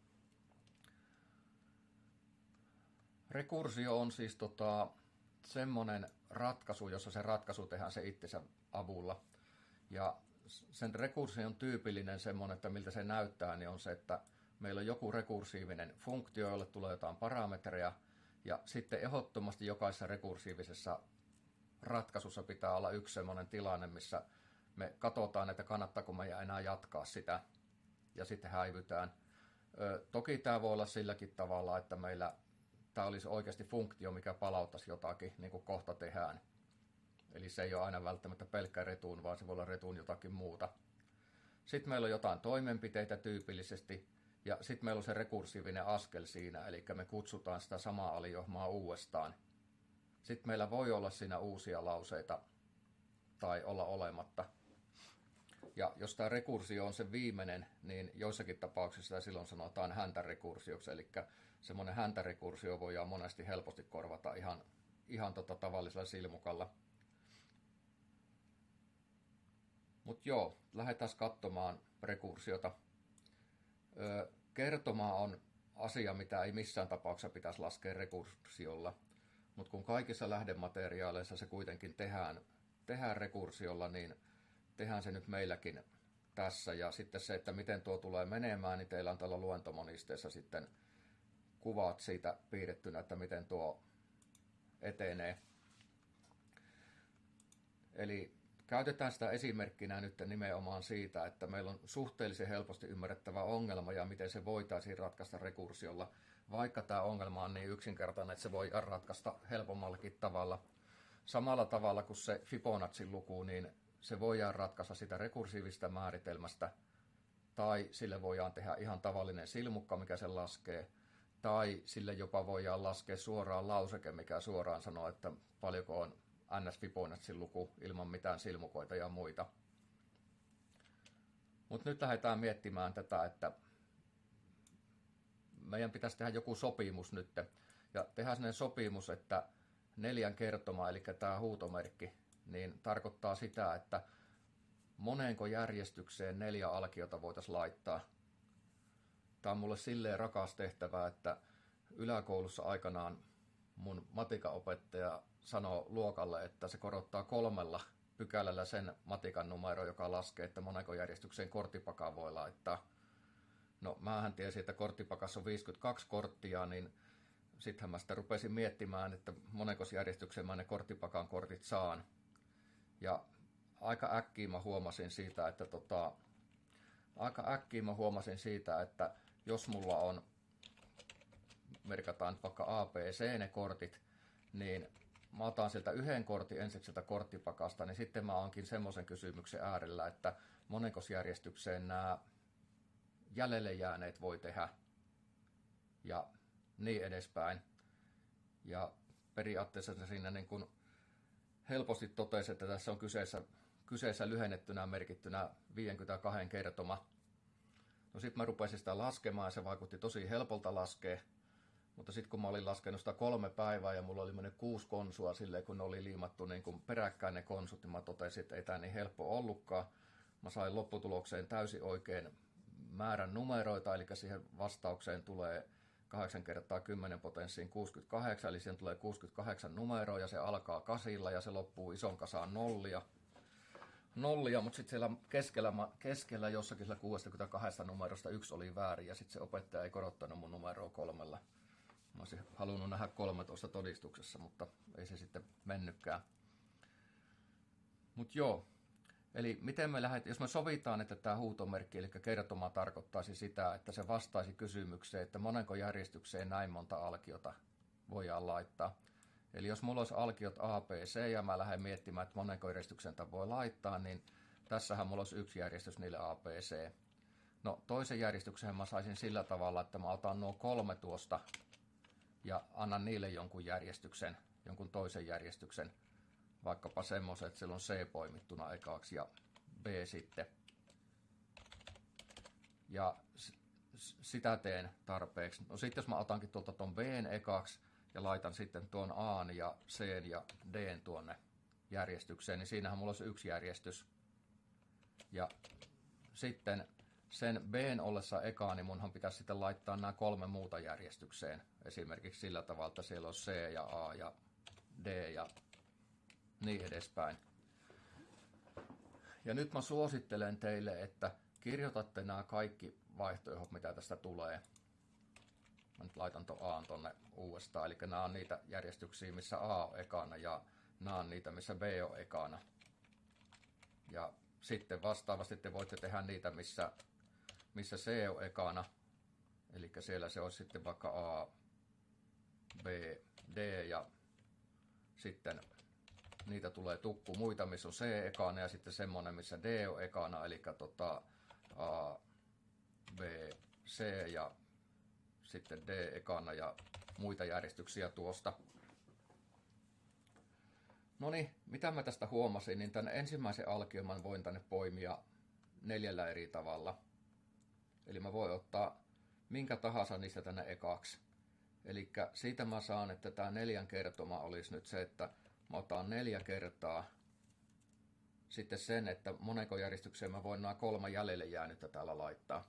Rekursio on siis tota, semmoinen ratkaisu, jossa se ratkaisu tehdään se itsensä avulla. Ja sen rekursion tyypillinen semmoinen, että miltä se näyttää, niin on se, että meillä on joku rekursiivinen funktio, jolle tulee jotain parametreja, ja sitten ehdottomasti jokaisessa rekursiivisessa ratkaisussa pitää olla yksi semmoinen tilanne, missä me katsotaan, että kannattaako meidän enää jatkaa sitä, ja sitten häivytään. Ö, toki tämä voi olla silläkin tavalla, että meillä tämä olisi oikeasti funktio, mikä palauttaisi jotakin, niin kuin kohta tehdään. Eli se ei ole aina välttämättä pelkkä retuun, vaan se voi olla retuun jotakin muuta. Sitten meillä on jotain toimenpiteitä tyypillisesti, ja sitten meillä on se rekursiivinen askel siinä, eli me kutsutaan sitä samaa aliohmaa uudestaan. Sitten meillä voi olla siinä uusia lauseita tai olla olematta. Ja jos tämä rekursio on se viimeinen, niin joissakin tapauksissa sitä silloin sanotaan häntärekursioksi, eli semmoinen häntärekursio voidaan monesti helposti korvata ihan, ihan tota tavallisella silmukalla. Mutta joo, lähdetään katsomaan rekursiota. Öö, kertoma on asia, mitä ei missään tapauksessa pitäisi laskea rekursiolla, mutta kun kaikissa lähdemateriaaleissa se kuitenkin tehdään, tehdään rekursiolla, niin tehdään se nyt meilläkin tässä. Ja sitten se, että miten tuo tulee menemään, niin teillä on tällä luentomonisteessa sitten kuvat siitä piirrettynä, että miten tuo etenee. Eli käytetään sitä esimerkkinä nyt nimenomaan siitä, että meillä on suhteellisen helposti ymmärrettävä ongelma ja miten se voitaisiin ratkaista rekursiolla, vaikka tämä ongelma on niin yksinkertainen, että se voi ratkaista helpommallakin tavalla. Samalla tavalla kuin se Fibonacin luku, niin se voidaan ratkaista sitä rekursiivista määritelmästä, tai sille voidaan tehdä ihan tavallinen silmukka, mikä sen laskee, tai sille jopa voidaan laskea suoraan lauseke, mikä suoraan sanoo, että paljonko on ns. Fibonacin luku ilman mitään silmukoita ja muita. Mutta nyt lähdetään miettimään tätä, että meidän pitäisi tehdä joku sopimus nyt. Ja tehdään sellainen sopimus, että neljän kertoma, eli tämä huutomerkki, niin tarkoittaa sitä, että moneenko järjestykseen neljä alkiota voitaisiin laittaa. Tämä on mulle silleen rakas tehtävä, että yläkoulussa aikanaan mun matikan opettaja sanoi luokalle, että se korottaa kolmella pykälällä sen matikan numero, joka laskee, että monenko järjestykseen korttipaka voi laittaa. No, mähän tiesin, että korttipakassa on viisikymmentäkaksi korttia, niin sittenhän mä sitä rupesin miettimään, että monenko järjestykseen mä ne korttipakan kortit saan. Ja aika äkkiä mä huomasin siitä, että tota, aika äkkiä mä huomasin siitä, että jos mulla on, merkataan vaikka A, B, C ne kortit, niin mä otan sieltä yhden kortin ensiksi sieltä korttipakasta, niin sitten mä oonkin semmoisen kysymyksen äärellä, että monenkos järjestykseen nämä jäljelle jääneet voi tehdä ja niin edespäin. Ja periaatteessa se siinä niin kuin helposti totesi, että tässä on kyseessä, kyseessä lyhennettynä merkittynä viisikymmentäkaksi kertoma. No sitten mä rupesin sitä laskemaan ja se vaikutti tosi helpolta laskea. Mutta sitten kun mä olin laskenut sitä kolme päivää ja mulla oli mennyt kuusi konsua silleen, kun ne oli liimattu niin kuin peräkkäin ne konsut, niin mä totesin, että ei tämä niin helppo ollutkaan. Mä sain lopputulokseen täysin oikein määrän numeroita, eli siihen vastaukseen tulee kahdeksan kertaa kymmenen potenssiin kuusikymmentäkahdeksan, eli siihen tulee kuusikymmentäkahdeksan numeroa ja se alkaa kasilla ja se loppuu ison kasaan nollia. Nollia, mutta sitten siellä keskellä, keskellä jossakin siellä kuusikymmentäkaksi numerosta yksi oli väärin ja sitten se opettaja ei korottanut mun numeroa kolmella. Mä olisin halunnut nähdä kolmetoista todistuksessa, mutta ei se sitten mennytkään. Mutta joo, eli miten me lähdet, jos me sovitaan, että tämä huutomerkki, eli kertoma tarkoittaisi sitä, että se vastaisi kysymykseen, että monenko järjestykseen näin monta alkiota voidaan laittaa. Eli jos mulla olisi alkiot A, B, C ja mä lähden miettimään, että monenko järjestyksen tämän voi laittaa, niin tässähän mulla olisi yksi järjestys niille A, B, C. No toisen järjestyksen mä saisin sillä tavalla, että mä otan nuo kolme tuosta ja annan niille jonkun järjestyksen, jonkun toisen järjestyksen, vaikkapa semmoisen, että siellä on C poimittuna ekaksi ja B sitten. Ja sitä teen tarpeeksi. No sitten jos mä otankin tuolta ton B:n ekaksi ja laitan sitten tuon A:n ja C:n ja D:n tuonne järjestykseen, niin siinähän mulla olisi yksi järjestys. Ja sitten sen B:n ollessa eka, niin munhan pitäisi sitten laittaa nämä kolme muuta järjestykseen. Esimerkiksi sillä tavalla, että siellä on C ja A ja D ja niin edespäin. Ja nyt mä suosittelen teille, että kirjoitatte nämä kaikki vaihtoehdot, mitä tästä tulee. Mä nyt laitan tuon A tonne uudestaan, eli nämä on niitä järjestyksiä, missä A on ekana ja nämä on niitä, missä B on ekana. Ja sitten vastaavasti te voitte tehdä niitä, missä, missä C on ekana. Eli siellä se olisi sitten vaikka A, B, D ja sitten niitä tulee tukku muita, missä on C ekana ja sitten semmoinen, missä D on ekana, eli tota A, B, C ja sitten D ekana ja muita järjestyksiä tuosta. No niin, mitä mä tästä huomasin, niin tämän ensimmäisen alkion mä voin tänne poimia neljällä eri tavalla. Eli mä voin ottaa minkä tahansa niistä tänne ekaksi. Eli siitä mä saan, että tämä neljän kertoma olisi nyt se, että mä otan neljä kertaa sitten sen, että monenko järjestykseen mä voin nämä kolme jäljelle jäänyttä täällä laittaa.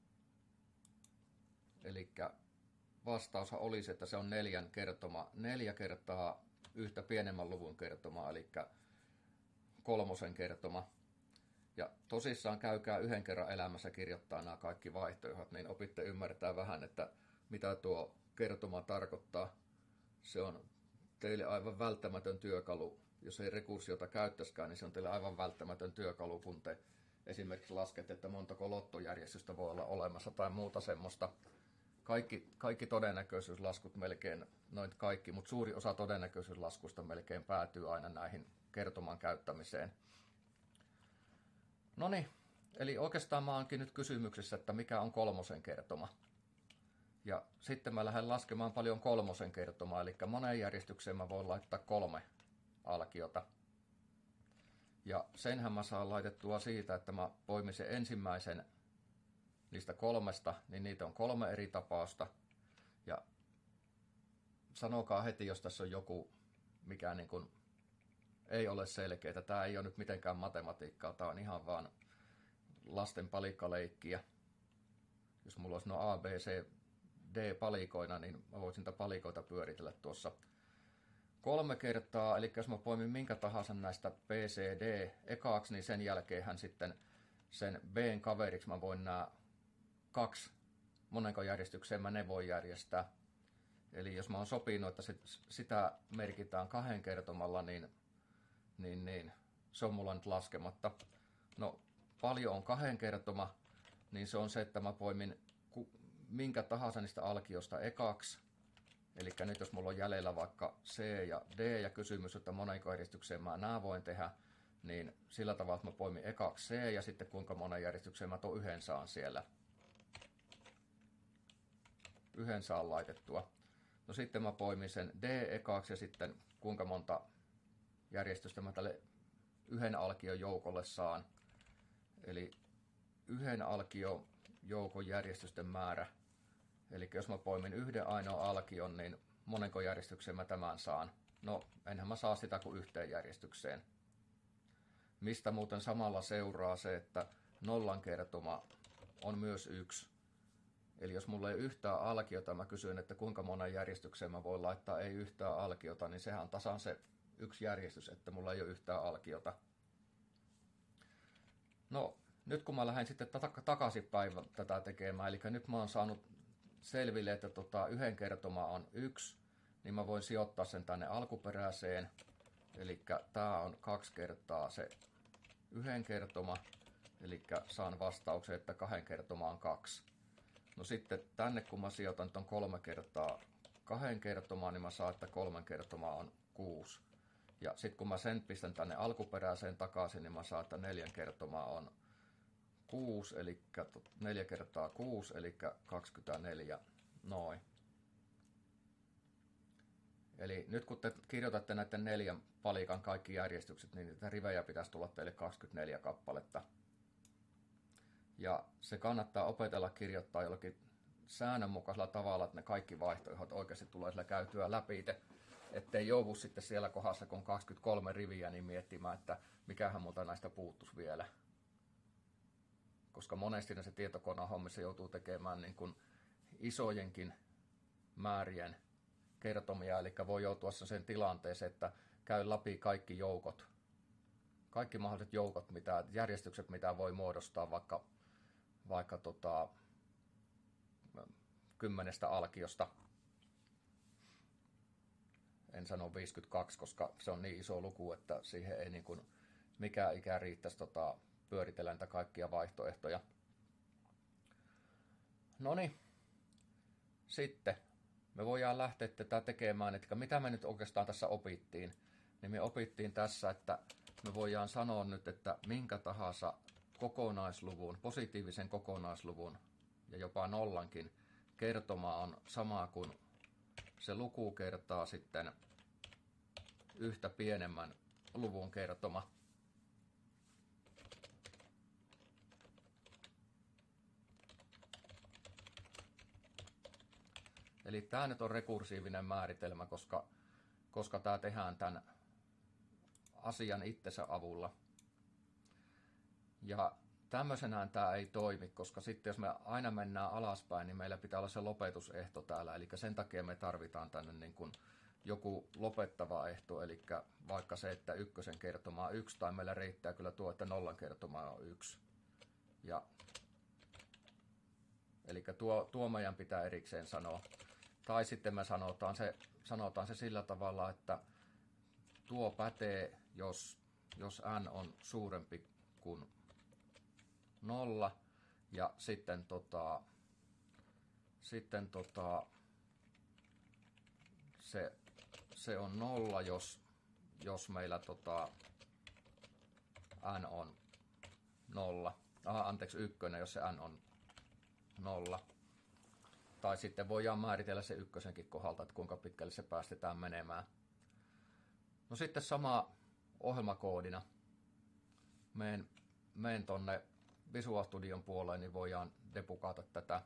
Eli vastaushan olisi, että se on neljän kertoma, neljä kertaa yhtä pienemmän luvun kertoma, eli kolmosen kertoma. Ja tosissaan käykää yhden kerran elämässä kirjoittaa nämä kaikki vaihtoehdot, niin opitte ymmärtää vähän, että mitä tuo kertoma tarkoittaa. Se on teille aivan välttämätön työkalu. Jos ei rekurssiota käyttäisikään, niin se on teille aivan välttämätön työkalu, kun te esimerkiksi laskette, että montako lottojärjestystä voi olla olemassa tai muuta semmoista. Kaikki, kaikki todennäköisyyslaskut melkein, noin kaikki, mutta suuri osa todennäköisyyslaskusta melkein päätyy aina näihin kertoman käyttämiseen. No niin, eli oikeastaan mä oonkin nyt kysymyksessä, että mikä on kolmosen kertoma. Ja sitten mä lähden laskemaan paljon kolmosen kertomaa, eli moneen järjestykseen mä voin laittaa kolme alkiota. Ja senhän mä saan laitettua siitä, että mä poimin sen ensimmäisen niistä kolmesta, niin niitä on kolme eri tapausta. Ja sanokaa heti, jos tässä on joku, mikä niin kuin ei ole selkeää. Tämä ei ole nyt mitenkään matematiikkaa, tämä on ihan vaan lasten palikkaleikkiä. Jos mulla olisi no A, B, C, D palikoina, niin mä voisin niitä palikoita pyöritellä tuossa kolme kertaa. Eli jos mä poimin minkä tahansa näistä B, C, D ekaksi, niin sen jälkeen sitten sen B:n kaveriksi mä voin nämä kaksi monenko järjestykseen mä ne voi järjestää. Eli jos mä oon sopinut, että sit, sitä merkitään kahden kertomalla, niin, niin, niin se on mulla nyt laskematta. No paljon on kahden kertoma, niin se on se, että mä poimin ku, minkä tahansa niistä alkiosta ekaksi. Eli nyt jos mulla on jäljellä vaikka C ja D ja kysymys, että monenko järjestykseen mä nämä voin tehdä, niin sillä tavalla, että mä poimin ekaksi C ja sitten kuinka monen järjestykseen mä tuon yhden saan siellä. Yhden saan laitettua. No sitten mä poimin sen D ekaksi ja sitten kuinka monta järjestystä mä tälle yhden alkion joukolle saan. Eli yhden alkion joukon järjestysten määrä Eli jos mä poimin yhden ainoan alkion, niin monenko järjestykseen mä tämän saan? No, enhän mä saa sitä kuin yhteen järjestykseen. Mistä muuten samalla seuraa se, että nollan kertoma on myös yksi. Eli jos mulla ei yhtään alkiota, mä kysyn, että kuinka monen järjestykseen mä voin laittaa ei yhtään alkiota, niin sehän on tasan se yksi järjestys, että mulla ei ole yhtään alkiota. No, nyt kun mä lähden sitten takaisinpäin tätä tekemään, eli nyt mä oon saanut selville, että tota, yhden kertoma on yksi, niin mä voin sijoittaa sen tänne alkuperäiseen. Eli tää on kaksi kertaa se yhden kertoma, eli saan vastauksen, että kahden kertoma on kaksi. No sitten tänne kun mä sijoitan ton kolme kertaa kahden kertomaa, niin mä saan, että kolmen kertomaa on kuusi. Ja sitten kun mä sen pistän tänne alkuperäiseen takaisin, niin mä saan, että neljän kertomaa on kuusi, eli neljä kertaa kuusi, eli kaksikymmentäneljä. Noin. Eli nyt kun te kirjoitatte näiden neljän palikan kaikki järjestykset, niin niitä rivejä pitäisi tulla teille kaksikymmentäneljä kappaletta. Ja se kannattaa opetella kirjoittaa jollakin säännönmukaisella tavalla, että ne kaikki vaihtoehdot oikeasti tulee sillä käytyä läpi, ettei joudu sitten siellä kohdassa, kun on kaksikymmentäkolme riviä, niin miettimään, että mikähän muuta näistä puuttuisi vielä. Koska monesti se tietokoneen hommissa joutuu tekemään niin kuin isojenkin määrien kertomia, eli voi joutua sen tilanteeseen, että käy läpi kaikki joukot, kaikki mahdolliset joukot, mitä, järjestykset, mitä voi muodostaa vaikka, vaikka tota, kymmenestä alkiosta. En sano viisikymmentäkaksi, koska se on niin iso luku, että siihen ei niin kuin mikään ikään riittäisi tota, pyöritellä niitä kaikkia vaihtoehtoja. Noniin, sitten me voidaan lähteä tätä tekemään, että mitä me nyt oikeastaan tässä opittiin. Niin me opittiin tässä, että me voidaan sanoa nyt, että minkä tahansa kokonaisluvun, positiivisen kokonaisluvun ja jopa nollankin kertoma on sama kuin se luku kertaa sitten yhtä pienemmän luvun kertoma. Eli tämä nyt on rekursiivinen määritelmä, koska, koska tämä tehdään tämän asian itsensä avulla. Ja tämmöisenään tämä ei toimi, koska sitten jos me aina mennään alaspäin, niin meillä pitää olla se lopetusehto täällä. Eli sen takia me tarvitaan tänne niin kuin joku lopettava ehto, eli vaikka se, että ykkösen kertoma on yksi, tai meillä riittää kyllä tuo, että nollan kertoma on yksi. Ja, eli tuo, tuo meidän pitää erikseen sanoa. Tai sitten me sanotaan se, sanotaan se sillä tavalla, että tuo pätee, jos, jos n on suurempi kuin nolla, ja sitten, tota, sitten tota, se, se on nolla, jos, jos meillä tota, n on nolla. Aha, anteeksi, ykkönen, jos se n on nolla. Tai sitten voidaan määritellä se ykkösenkin kohdalta, että kuinka pitkälle se päästetään menemään. No sitten sama ohjelmakoodina. Meen, meen tonne Visual Studion puoleen, niin voidaan debugata tätä.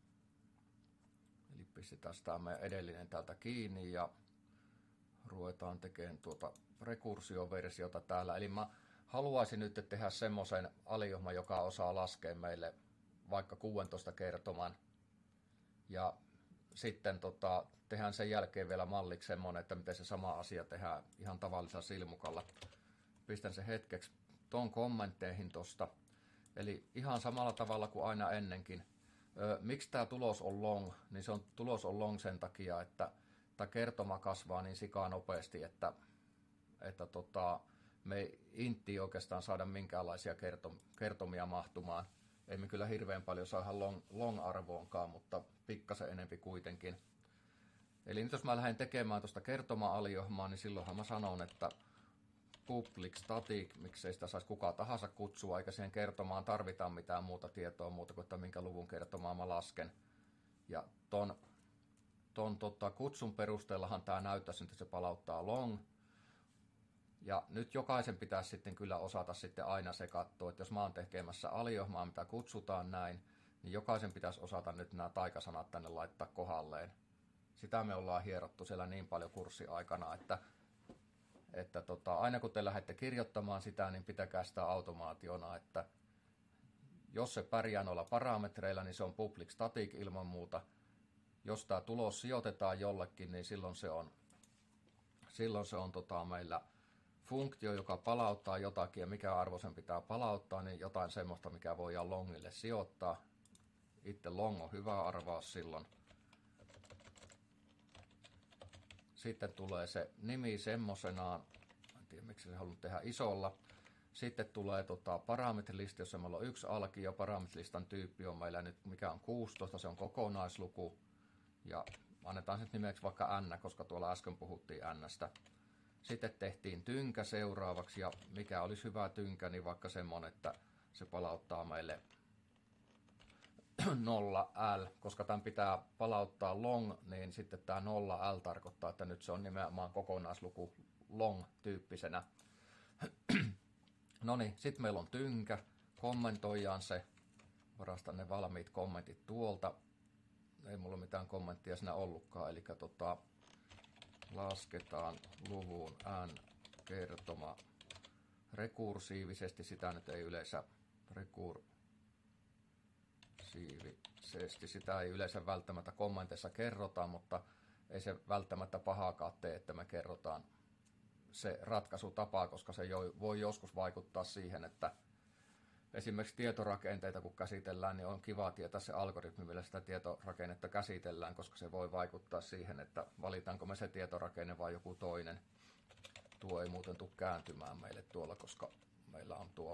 Eli pistetään tämä meidän edellinen täältä kiinni ja ruvetaan tekemään tuota rekursioversiota täällä. Eli mä haluaisin nyt tehdä semmoisen aliohjelman, joka osaa laskea meille vaikka kuusitoista kertoman. Ja sitten tota, tehdään sen jälkeen vielä malliksi semmoinen, että miten se sama asia tehdään ihan tavallisella silmukalla. Pistän sen hetkeksi ton kommentteihin tosta. Eli ihan samalla tavalla kuin aina ennenkin. Ö, miksi tämä tulos on long? Niin se on, tulos on long sen takia, että tämä kertoma kasvaa niin sikaa nopeasti, että, että tota, me ei intti oikeastaan saada minkäänlaisia kertom, kertomia mahtumaan. Ei me kyllä hirveän paljon saada long, long-arvoonkaan, mutta pikkasen enempi kuitenkin. Eli nyt jos mä lähden tekemään tuosta kertoma-aliohjelmaa, niin silloinhan mä sanon, että public static, miksei sitä saisi kuka tahansa kutsua, eikä siihen kertomaan tarvitaan mitään muuta tietoa muuta kuin, että minkä luvun kertomaa mä lasken. Ja ton, ton tota, kutsun perusteellahan tämä näyttäisi, että se palauttaa long. Ja nyt jokaisen pitäisi sitten kyllä osata sitten aina se katsoa, että jos mä oon tekemässä aliohjelmaa, mitä kutsutaan näin, niin jokaisen pitäisi osata nyt nämä taikasanat tänne laittaa kohdalleen. Sitä me ollaan hierottu siellä niin paljon kurssiaikana, että, että tota, aina kun te lähdette kirjoittamaan sitä, niin pitäkää sitä automaationa, että jos se pärjää noilla parametreilla, niin se on public static ilman muuta. Jos tämä tulos sijoitetaan jollekin, niin silloin se on, silloin se on tota, meillä funktio, joka palauttaa jotakin, ja mikä arvo sen pitää palauttaa, niin jotain semmoista, mikä voidaan longille sijoittaa. Itse long on hyvä arvaus silloin. Sitten tulee se nimi semmoisenaan, en tiedä miksi se halunnut tehdä isolla. Sitten tulee tota, parametrilista, jossa meillä on yksi alki, ja parametrilistan tyyppi on meillä nyt, mikä on kuusitoista, se on kokonaisluku. Ja annetaan sen nimeksi vaikka n, koska tuolla äsken puhuttiin n:stä. Sitten tehtiin tynkä seuraavaksi, ja mikä olisi hyvä tynkä, niin vaikka semmoinen, että se palauttaa meille nolla L, koska tämän pitää palauttaa long, niin sitten tämä nolla L tarkoittaa, että nyt se on nimenomaan kokonaisluku long-tyyppisenä. No niin, sitten meillä on tynkä, kommentoidaan se, varastan ne valmiit kommentit tuolta. Ei mulla mitään kommenttia siinä ollutkaan, eli tota, lasketaan luvun n kertoma rekursiivisesti, sitä nyt ei yleensä rekursiivisesti, sitä ei yleensä välttämättä kommenteissa kerrota, mutta ei se välttämättä pahaakaan tee, että me kerrotaan se ratkaisutapa, koska se voi joskus vaikuttaa siihen, että esimerkiksi tietorakenteita kun käsitellään, niin on kiva tietää se algoritmi, millä sitä tietorakennetta käsitellään, koska se voi vaikuttaa siihen, että valitaanko me se tietorakenne vai joku toinen. Tuo ei muuten tule kääntymään meille tuolla, koska meillä on tuo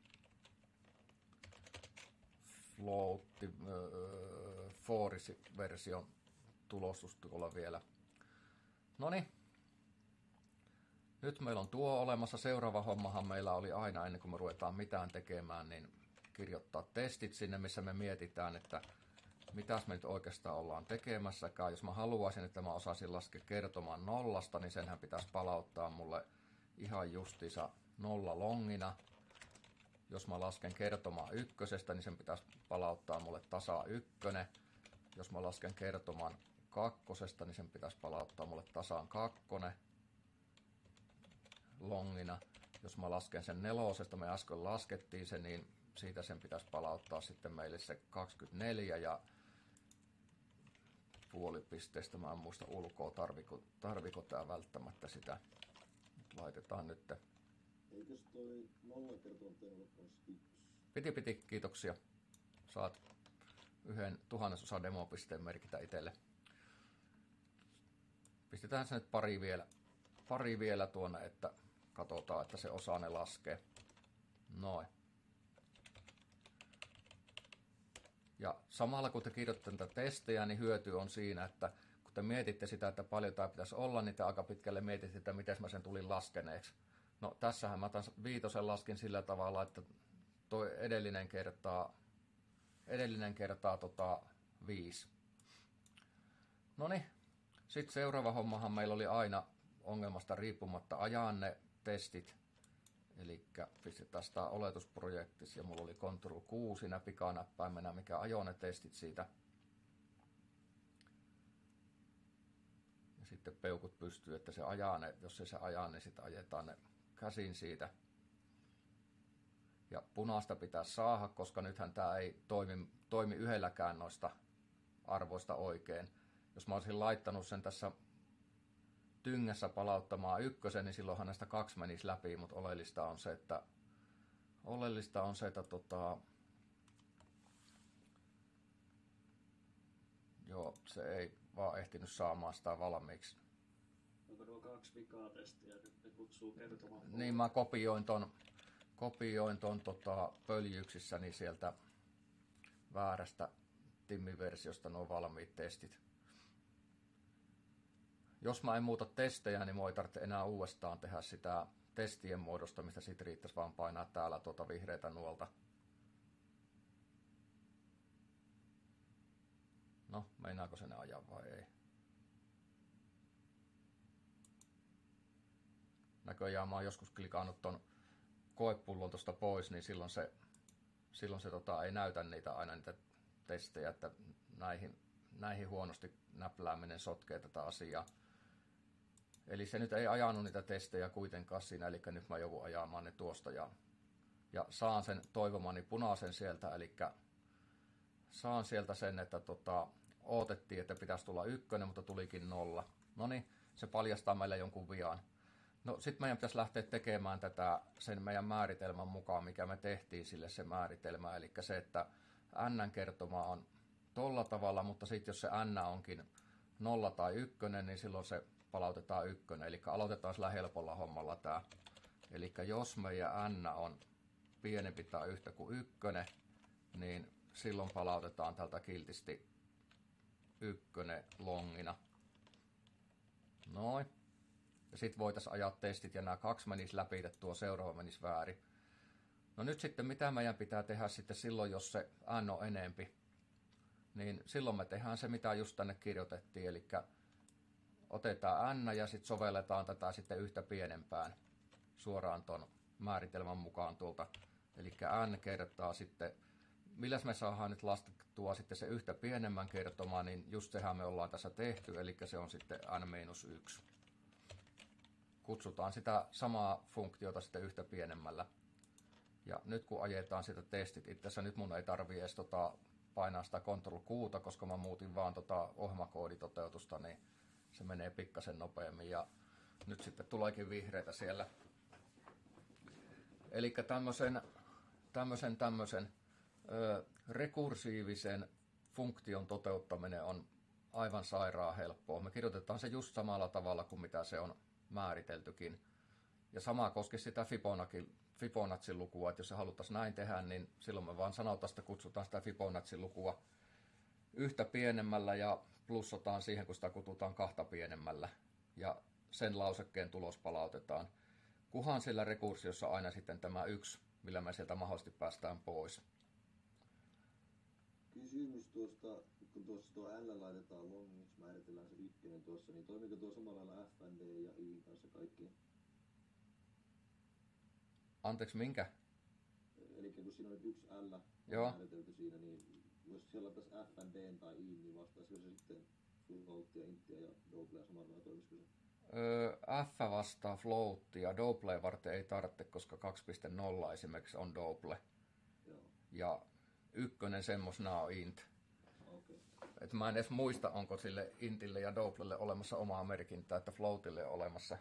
float, äh, Forisi-version tulostus tuolla vielä. Noniin. Nyt meillä on tuo olemassa. Seuraava hommahan meillä oli aina ennen kuin me ruvetaan mitään tekemään, niin kirjoittaa testit sinne, missä me mietitään, että mitäs me nyt oikeastaan ollaan tekemässäkään. Jos mä haluaisin, että mä osaisin laskea kertomaan nollasta, niin senhän pitäisi palauttaa mulle ihan justiinsa nolla longina. Jos mä lasken kertomaan ykkösestä, niin sen pitäisi palauttaa mulle tasa ykkönen. Jos mä lasken kertomaan kakkosesta, niin sen pitäisi palauttaa mulle tasaan kakkonen longina. Jos mä lasken sen nelosesta, me äsken laskettiin se, niin siitä sen pitäisi palauttaa sitten meille se kaksikymmentäneljä ja puolipisteestä. Mä en muista ulkoa, tarviko, tarviko tää välttämättä sitä. Laitetaan nyt. Eikös toi nolla kertoon tehdä yksi? Piti, piti, kiitoksia. Saat yhden tuhannesosa demopisteen merkitä itselle. Pistetään se nyt pari vielä, pari vielä tuonne, että katsotaan, että se osaa ne laskee. Noin. Ja samalla kun te kirjoitatte näitä testejä, niin hyöty on siinä, että kun te mietitte sitä, että paljon tämä pitäisi olla, niin te aika pitkälle mietitte, että miten mä sen tulin laskeneeksi. No tässähän mä taas viitosen laskin sillä tavalla, että toi edellinen kertaa, edellinen kertaa tota viisi. Noniin, sitten seuraava hommahan meillä oli aina ongelmasta riippumatta ajaa ne testit. Eli pistetään sitä oletusprojektissa ja mulla oli Control kuusi pikanäppäimenä, mikä ajoi ne testit siitä. Ja sitten peukut pystyy, että se ajaa ne, jos se, se ajaa, niin sitten ajetaan ne käsin siitä. Ja punaista pitää saada, koska nythän tämä ei toimi, toimi yhdelläkään noista arvoista oikein. Jos mä olisin laittanut sen tässä tyngässä palauttamaan ykkösen, niin silloinhan näistä kaksi menisi läpi, mutta oleellista on se, että oleellista on se, että tota, joo, se ei vaan ehtinyt saamaan sitä valmiiksi. Onko nuo kaksi vikaa testiä, nyt ne kutsuu kertomaan? Niin mä kopioin ton, kopioin ton tota, pöljyksissäni sieltä väärästä Timmi-versiosta nuo valmiit testit. Jos mä en muuta testejä, niin mä ei tarvitse enää uudestaan tehdä sitä testien muodostamista. Sitten riittäisi vaan painaa täällä tuota vihreätä nuolta. No, meinaako se ne ajaa vai ei? Näköjään mä oon joskus klikannut ton koepullon tuosta pois, niin silloin se, silloin se tota, ei näytä niitä aina niitä testejä, että näihin, näihin huonosti näplääminen sotkee tätä asiaa. Eli se nyt ei ajanut niitä testejä kuitenkaan siinä, eli nyt mä joudun ajamaan ne tuosta ja, ja saan sen toivomani punaisen sieltä, eli saan sieltä sen, että tota, odotettiin, että pitäisi tulla ykkönen, mutta tulikin nolla. No niin, se paljastaa meille jonkun vian. No sitten meidän pitäisi lähteä tekemään tätä sen meidän määritelmän mukaan, mikä me tehtiin sille se määritelmä, eli se, että n-kertoma on tolla tavalla, mutta sitten jos se n onkin nolla tai ykkönen, niin silloin se palautetaan ykkönen. Eli aloitetaan sillä helpolla hommalla tämä. Eli jos meidän n on pienempi tai yhtä kuin ykkönen, niin silloin palautetaan tältä kiltisti ykkönen longina. Noin. Ja sitten voitaisiin ajaa testit ja nämä kaksi menisi läpi, että tuo seuraava menisi väärin. No nyt sitten mitä meidän pitää tehdä sitten silloin, jos se n on enempi, niin silloin me tehdään se, mitä just tänne kirjoitettiin, eli otetaan n ja sitten sovelletaan tätä sitten yhtä pienempään suoraan ton määritelmän mukaan tuolta. Eli n kertaa sitten, milläs me saadaan nyt laskettua sitten se yhtä pienemmän kertomaan, niin just sehän me ollaan tässä tehty, eli se on sitten n miinus yksi. Kutsutaan sitä samaa funktiota sitten yhtä pienemmällä. Ja nyt kun ajetaan sitä testit, itse asiassa nyt mun ei tarvii edes tota painaa sitä control kuuta, koska mä muutin vaan tota ohjelmakooditoteutusta, niin se menee pikkasen nopeammin ja nyt sitten tuleekin vihreitä siellä. Eli tämmöisen, tämmöisen, tämmöisen ö, rekursiivisen funktion toteuttaminen on aivan sairaan helppoa. Me kirjoitetaan se just samalla tavalla kuin mitä se on määriteltykin. Ja sama koski sitä Fibonacci lukua, että jos se haluttaisiin näin tehdä, niin silloin me vaan sanotaan, että kutsutaan sitä Fibonacci lukua yhtä pienemmällä ja plussataan siihen, kun sitä kutsutaan kahta pienemmällä. Ja sen lausekkeen tulos palautetaan. Kuhan sillä rekursiossa aina sitten tämä yksi, millä me sieltä mahdollisesti päästään pois. Kysymys tuosta, kun tuossa tuo L laitetaan longiksi, määritellään se ykkönen tuossa, niin toimiko tuo samalla lailla F, N, D ja I kanssa kaikki? Anteeksi, minkä? Eli kun siinä on nyt yksi L Joo. määritelty siinä, niin jos siellä taas F, D tai I, niin vastaisiko se sitten floattia, inttiä ja doublea samalla lailla, toimisiko se? Öö, F vastaa floattia, doublea varten ei tarvitse, koska kaksi piste nolla esimerkiksi on double. Joo. Ja ykkönen semmosena on int. Okay. Et mä en edes muista, onko sille intille ja doublelle olemassa omaa merkintää, että floatille on olemassa.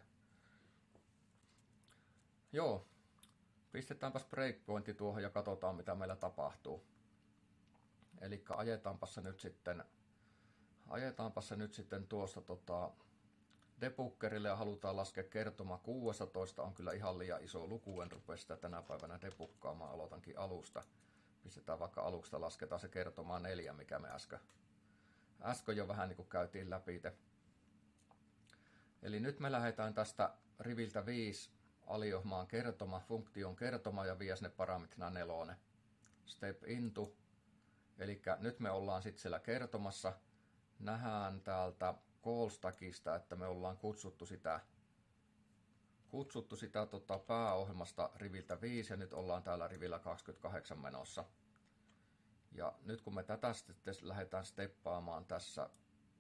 Joo, pistetäänpäs breakpointti tuohon ja katsotaan mitä meillä tapahtuu. Eli ajetaanpa se nyt sitten, ajetaanpa se nyt sitten tuosta tota, debuggerille ja halutaan laskea kertoma kuusitoista, on kyllä ihan liian iso luku, en rupea sitä tänä päivänä debuggaamaan, aloitankin alusta. Pistetään vaikka alusta, lasketaan se kertomaa neljä, mikä me äsken, äsken jo vähän niin kuin käytiin läpi. Eli nyt me lähdetään tästä riviltä viisi aliohmaan kertoma, funktion kertoma ja vie sinne parametrina nelonen. Step into. Eli nyt me ollaan sitten siellä kertomassa. Nähdään täältä call stackista, että me ollaan kutsuttu sitä, kutsuttu sitä tota, pääohjelmasta riviltä viisi ja nyt ollaan täällä rivillä kaksikymmentäkahdeksan menossa. Ja nyt kun me tätä sitten lähdetään steppaamaan tässä,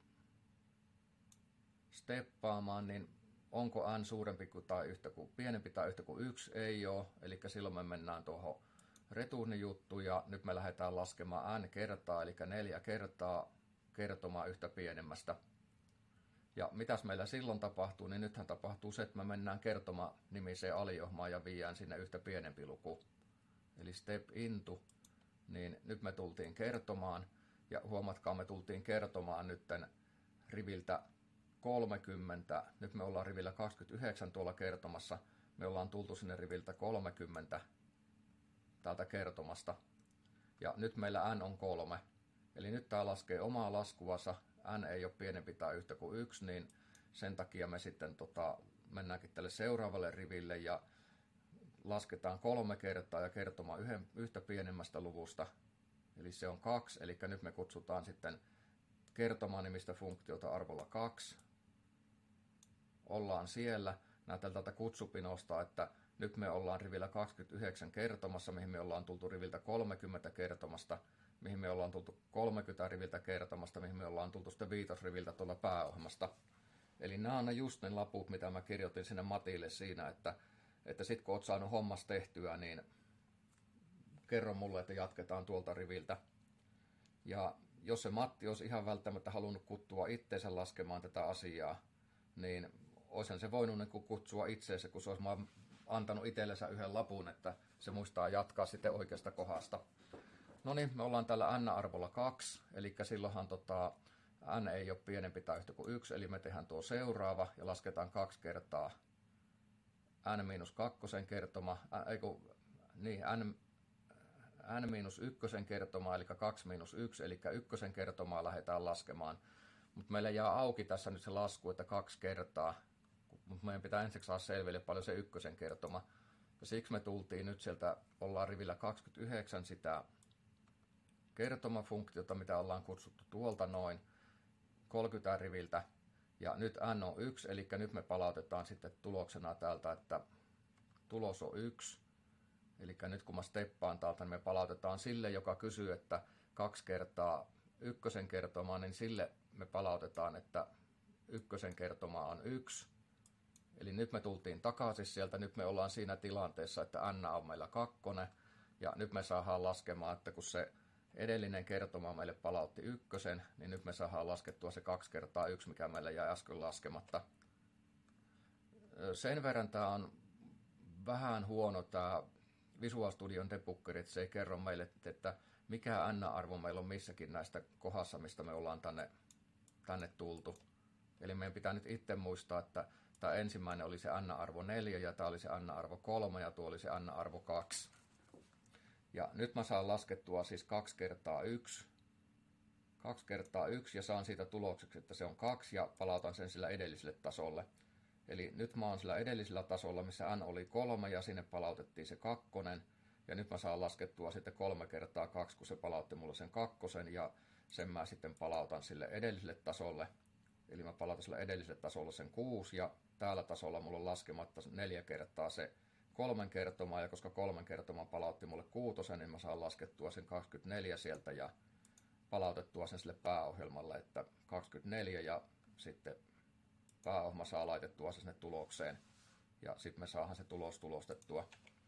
steppaamaan, niin onko n suurempi kuin tai yhtä kuin pienempi tai yhtä kuin yksi? Ei ole, eli silloin me mennään tuohon returnijuttuun ja nyt me lähdetään laskemaan n kertaa, eli neljä kertaa kertomaan yhtä pienemmästä. Ja mitäs meillä silloin tapahtuu, niin nythän tapahtuu se, että me mennään kertoma nimiseen aliohmaan ja viiään sinne yhtä pienempi luku. Eli step into, niin nyt me tultiin kertomaan, ja huomatkaa, me tultiin kertomaan nytten riviltä kolmekymmentä, nyt me ollaan rivillä kaksikymmentäyhdeksän tuolla kertomassa, me ollaan tultu sinne riviltä kolmekymmentä täältä kertomasta, ja nyt meillä n on kolme, eli nyt tämä laskee omaa laskuansa, n ei ole pienempi tai yhtä kuin yksi, niin sen takia me sitten tota, mennäänkin tälle seuraavalle riville ja lasketaan kolme kertaa ja kertoma yhden, yhtä pienemmästä luvusta, eli se on kaksi, eli nyt me kutsutaan sitten kertomaan nimistä funktiota arvolla kaksi. Ollaan siellä, näytän tältä kutsupinosta, että nyt me ollaan rivillä kaksikymmentäyhdeksän kertomassa, mihin me ollaan tultu riviltä kolmekymmentä kertomasta, mihin me ollaan tultu kolmekymmentä riviltä kertomasta, mihin me ollaan tultu sitten viitosriviltä tuolla pääohjelmasta. Eli nämä on ne just ne laput, mitä mä kirjoitin sinne Matille siinä, että, että sit kun oot saanut hommas tehtyä, niin kerro mulle, että jatketaan tuolta riviltä. Ja jos se Matti olisi ihan välttämättä halunnut kutsua itseensä laskemaan tätä asiaa, niin olisihan se voinut niin kutsua itseensä, kun se olisi antanut itsellensä yhden lapun, että se muistaa jatkaa sitten oikeasta kohdasta. No niin, me ollaan täällä n-arvolla kaksi, eli silloinhan tota, n ei ole pienempi tai yhtä kuin yksi, eli me tehdään tuo seuraava ja lasketaan kaksi kertaa n miinus kakkosen kertoma, ä, ei kun, niin, n, n miinus ykkösen kertomaa, eli kaksi miinus yksi, eli ykkösen kertomaa lähdetään laskemaan. Mutta meillä jää auki tässä nyt se lasku, että kaksi kertaa, mutta meidän pitää ensiksi saada selville paljon se ykkösen kertoma. Ja siksi me tultiin nyt sieltä, ollaan rivillä kaksikymmentäyhdeksän sitä kertomafunktiota, mitä ollaan kutsuttu tuolta noin kolmekymmentä riviltä. Ja nyt n on yksi, eli nyt me palautetaan sitten tuloksena täältä, että tulos on yksi. Eli nyt kun mä steppaan täältä, niin me palautetaan sille, joka kysyy, että kaksi kertaa ykkösen kertomaa, niin sille me palautetaan, että ykkösen kertoma on yksi. Eli nyt me tultiin takaisin sieltä, nyt me ollaan siinä tilanteessa, että n on meillä kakkonen. Ja nyt me saadaan laskemaan, että kun se edellinen kertoma meille palautti ykkösen, niin nyt me saadaan laskettua se kaksi kertaa yksi, mikä meillä jäi äsken laskematta. Sen verran tämä on vähän huono tämä Visual Studion debugger, että se ei kerro meille, että mikä n-arvo meillä on missäkin näistä kohdassa, mistä me ollaan tänne, tänne tultu. Eli meidän pitää nyt itse muistaa, että tämä ensimmäinen oli se n-arvo neljä ja tämä oli se n-arvo kolme ja tuo oli se n-arvo kaksi. Ja nyt mä saan laskettua siis kaksi kertaa yksi. kaksi kertaa yksi ja saan siitä tulokseksi, että se on kaksi ja palautan sen sillä edelliselle tasolle. Eli nyt mä oon sillä edellisellä tasolla, missä n oli kolme ja sinne palautettiin se kakkonen. Ja nyt mä saan laskettua sitten kolme kertaa kaksi, kun se palautti mulle sen kakkosen ja sen mä sitten palautan sille edelliselle tasolle. Eli mä palautan sille edelliselle tasolle sen kuusi ja täällä tasolla mulla on laskematta neljä kertaa se kolmen kertomaa, ja koska kolmen kertomaa palautti mulle kuutosen, niin mä saan laskettua sen kaksikymmentäneljä sieltä ja palautettua sen sille pääohjelmalle, että kaksikymmentäneljä ja sitten pääohjelma saa laitettua se sinne tulokseen ja sitten me saadaan se tulos tulostettua.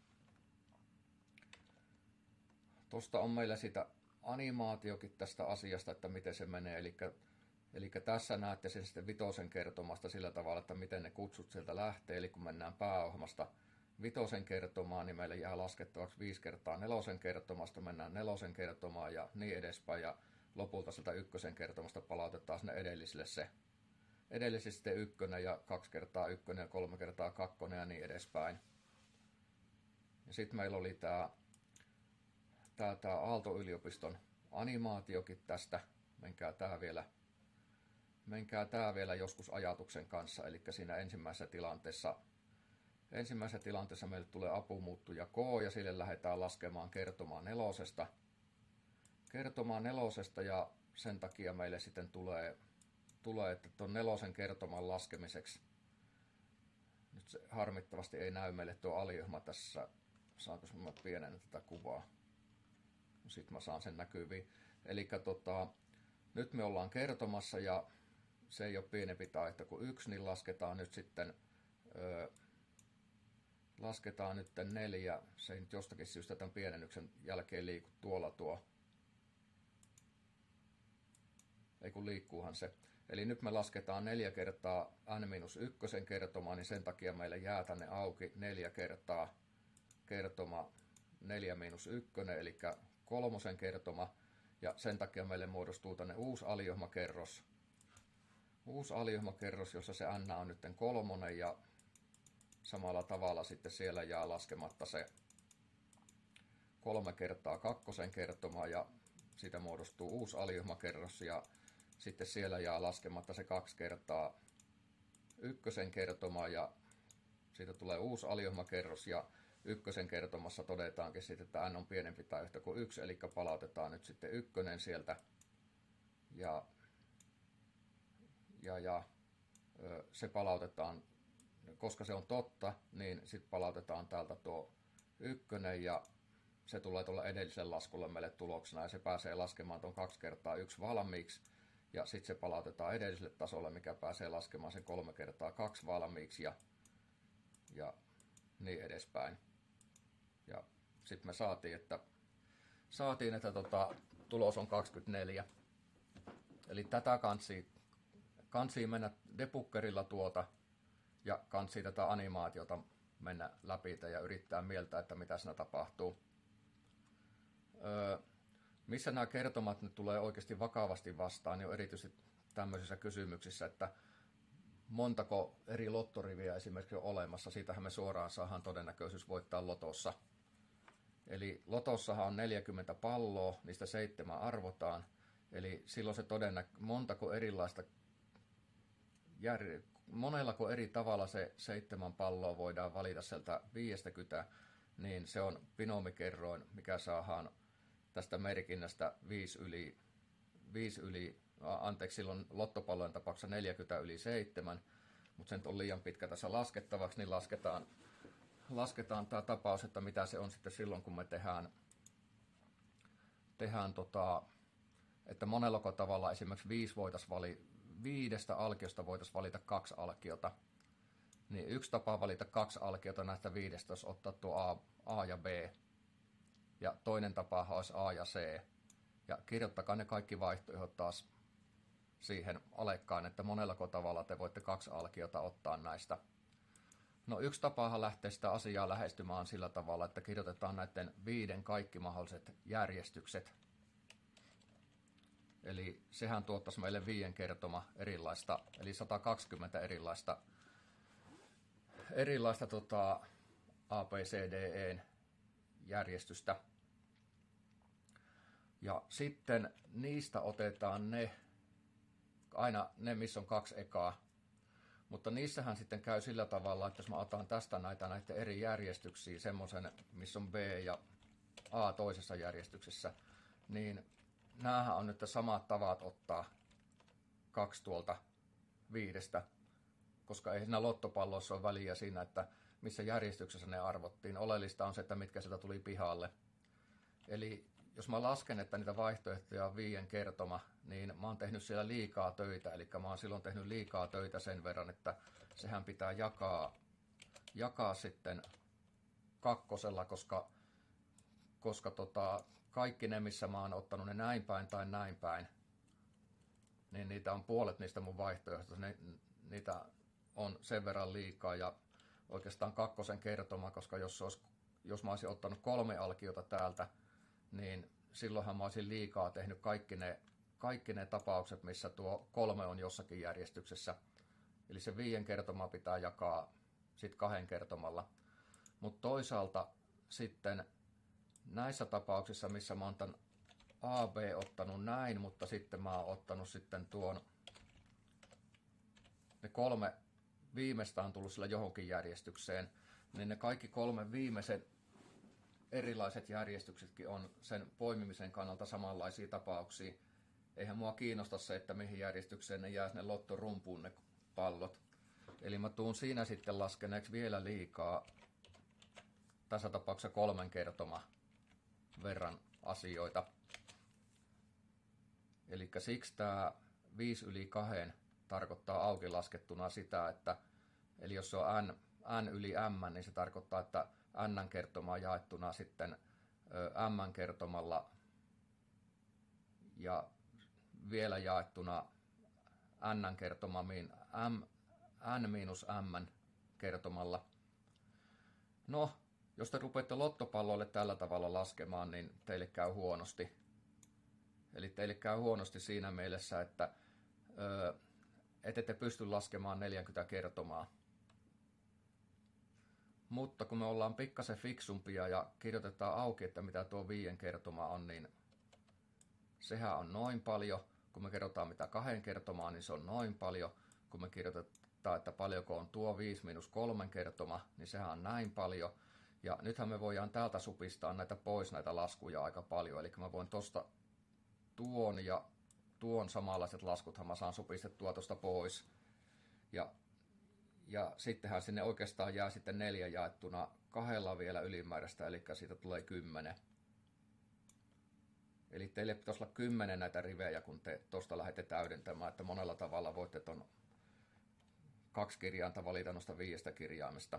Tuosta on meillä sitä animaatiokin tästä asiasta, että miten se menee, eli, eli tässä näette sen sitten vitosen kertomasta sillä tavalla, että miten ne kutsut sieltä lähtee, eli kun mennään pääohjelmasta vitosen kertomaan, niin meille jää laskettavaksi viisi kertaa nelosen kertomasta, mennään nelosen kertomaan ja niin edespäin, ja lopulta sieltä ykkösen kertomasta palautetaan sinne edelliselle se edelliselle sitten ykkönen ja kaksi kertaa ykkönen ja kolme kertaa kakkonen ja niin edespäin. Ja sitten meillä oli tämä tää, tää Aalto-yliopiston animaatiokin tästä, menkää tää vielä menkää tää vielä joskus ajatuksen kanssa, eli siinä ensimmäisessä tilanteessa Ensimmäisessä tilanteessa meille tulee apumuuttuja K ja sille lähdetään laskemaan kertomaa nelosesta. Kertomaa nelosesta ja sen takia meille sitten tulee, tulee että tuon nelosen kertoman laskemiseksi. Nyt se harmittavasti ei näy meille tuo aliohjelma tässä. Saanko mä pienennä tätä kuvaa? Sitten mä saan sen näkyviin. Eli tota, nyt me ollaan kertomassa ja se ei ole pienempi taito kuin yksi, niin lasketaan nyt sitten öö, Lasketaan nyt neljä, se ei nyt jostakin syystä tämän pienennyksen jälkeen liiku tuolla tuo. Ei kun liikkuuhan se. Eli nyt me lasketaan neljä kertaa n-ykkösen kertomaa, niin sen takia meille jää tänne auki neljä kertaa kertoma neljä miinus yksi, eli kolmosen kertoma. Ja sen takia meille muodostuu tänne uusi aliohjelmakerros. Uusi aliohjelmakerros, jossa se n on nyt kolmonen ja samalla tavalla sitten siellä jää laskematta se kolme kertaa kakkosen kertoma ja siitä muodostuu uusi aliohjelmakerros ja sitten siellä jää laskematta se kaksi kertaa ykkösen kertoma ja siitä tulee uusi aliohjelmakerros ja ykkösen kertomassa todetaankin sitten, että n on pienempi tai yhtä kuin yksi, eli palautetaan nyt sitten ykkönen sieltä ja, ja, ja se palautetaan koska se on totta, niin sitten palautetaan täältä tuo ykkönen ja se tulee tuolla edelliselle laskulle meille tuloksena ja se pääsee laskemaan tuon kaksi kertaa yksi valmiiksi ja sitten se palautetaan edelliselle tasolle, mikä pääsee laskemaan sen kolme kertaa kaksi valmiiksi ja, ja niin edespäin. Ja sitten me saatiin, että, saatiin, että tota, tulos on kaksikymmentäneljä. Eli tätä kansi, kansi mennä debuggerilla tuota ja kansi tätä animaatiota mennä läpi ja yrittää mieltää, että mitä siinä tapahtuu. Öö, missä nämä kertomat nyt tulee oikeasti vakavasti vastaan, niin on erityisesti tämmöisissä kysymyksissä, että montako eri lottoriviä esimerkiksi on olemassa. Siitähän me suoraan saadaan todennäköisyys voittaa lotossa. Eli lotossahan on neljäkymmentä palloa, niistä seitsemän arvotaan. Eli silloin se todennä, montako erilaista, jär, monellako eri tavalla se seitsemän palloa voidaan valita sieltä viisikymmentä, niin se on binomikerroin, mikä saadaan tästä merkinnästä viisi yli, viisi yli, anteeksi silloin lottopallojen tapauksessa neljäkymmentä yli seitsemän, mutta sen on liian pitkä tässä laskettavaksi, niin lasketaan, lasketaan tämä tapaus, että mitä se on sitten silloin, kun me tehdään, tehdään tota, että monellako tavalla esimerkiksi viisi voitaisiin vali, viidestä alkiosta voitaisiin valita kaksi alkiota. Niin yksi tapa valita kaksi alkiota näistä viidestä olisi ottaa tuo A, A ja B. Ja toinen tapa olisi A ja C. Ja kirjoittakaa ne kaikki vaihtoehdot taas siihen alekkaan, että monellako tavalla te voitte kaksi alkiota ottaa näistä. No yksi tapahan lähtee sitä asiaa lähestymään sillä tavalla, että kirjoitetaan näiden viiden kaikki mahdolliset järjestykset. Eli sehän tuottaisi meille viien kertoma erilaista, eli sata kaksikymmentä erilaista, erilaista tota, A, B, C, D, E järjestystä. Ja sitten niistä otetaan ne, aina ne, missä on kaksi ekaa. Mutta niissähän sitten käy sillä tavalla, että jos mä otan tästä näitä näitä eri järjestyksiä, semmoisen, missä on B ja A toisessa järjestyksessä, niin näähän on nyt samat tavat ottaa kaksi tuolta viidestä, koska ei siinä lottopalloissa ole väliä siinä, että missä järjestyksessä ne arvottiin. Oleellista on se, että mitkä sieltä tuli pihalle. Eli jos mä lasken, että niitä vaihtoehtoja on viien kertoma, niin mä oon tehnyt siellä liikaa töitä. Eli mä oon silloin tehnyt liikaa töitä sen verran, että sehän pitää jakaa, jakaa sitten kakkosella, koska, koska tota, kaikki ne, missä mä oon ottanut ne näin päin tai näin päin, niin niitä on puolet niistä mun vaihtoehtoista. Ne, niitä on sen verran liikaa ja oikeastaan kakkosen kertoma, koska jos, olisi, jos mä olisin ottanut kolme alkiota täältä, niin silloinhan mä olisin liikaa tehnyt kaikki ne, kaikki ne tapaukset, missä tuo kolme on jossakin järjestyksessä. Eli se viien kertoma pitää jakaa sitten kahden kertomalla. Mutta toisaalta sitten näissä tapauksissa, missä mä oon tämän A B ottanut näin, mutta sitten mä oon ottanut sitten tuon, ne kolme viimeistä on tullut sillä johonkin järjestykseen, niin ne kaikki kolme viimeisen erilaiset järjestyksetkin on sen poimimisen kannalta samanlaisia tapauksia. Eihän mua kiinnosta se, että mihin järjestykseen ne jää ne lottorumpuun ne pallot. Eli mä tuun siinä sitten laskeneeksi vielä liikaa, tässä tapauksessa kolmen kertoma verran asioita. Eli siksi tämä viisi yli kaksi tarkoittaa auki laskettuna sitä, että eli jos se on n, n yli m, niin se tarkoittaa, että n kertomaa jaettuna sitten m kertomalla ja vielä jaettuna n kertoma m, n miinus m kertomalla. No, jos te rupeatte lottopalloille tällä tavalla laskemaan, niin teille käy huonosti. Eli teille käy huonosti siinä mielessä, että ö, ette te pysty laskemaan neljäkymmentä kertomaa. Mutta kun me ollaan pikkasen fiksumpia ja kirjoitetaan auki, että mitä tuo viien kertoma on, niin sehän on noin paljon. Kun me kerrotaan mitä kahden kertomaa, niin se on noin paljon. Kun me kirjoitetaan, että paljonko on tuo viisi miinus kolmen kertoma, niin sehän on näin paljon. Ja nythän me voidaan täältä supistaa näitä pois, näitä laskuja aika paljon. Eli mä voin tosta tuon ja tuon samanlaiset laskuthan mä saan supistettua tuosta pois. Ja, Ja sittenhän sinne oikeastaan jää sitten neljä jaettuna kahdella vielä ylimääräistä, eli siitä tulee kymmenen. Eli teille pitäisi olla kymmenen näitä rivejä, kun te tuosta lähdette täydentämään, että monella tavalla voitte tuon kaksi kirjainta valita noista viidestä kirjaimesta.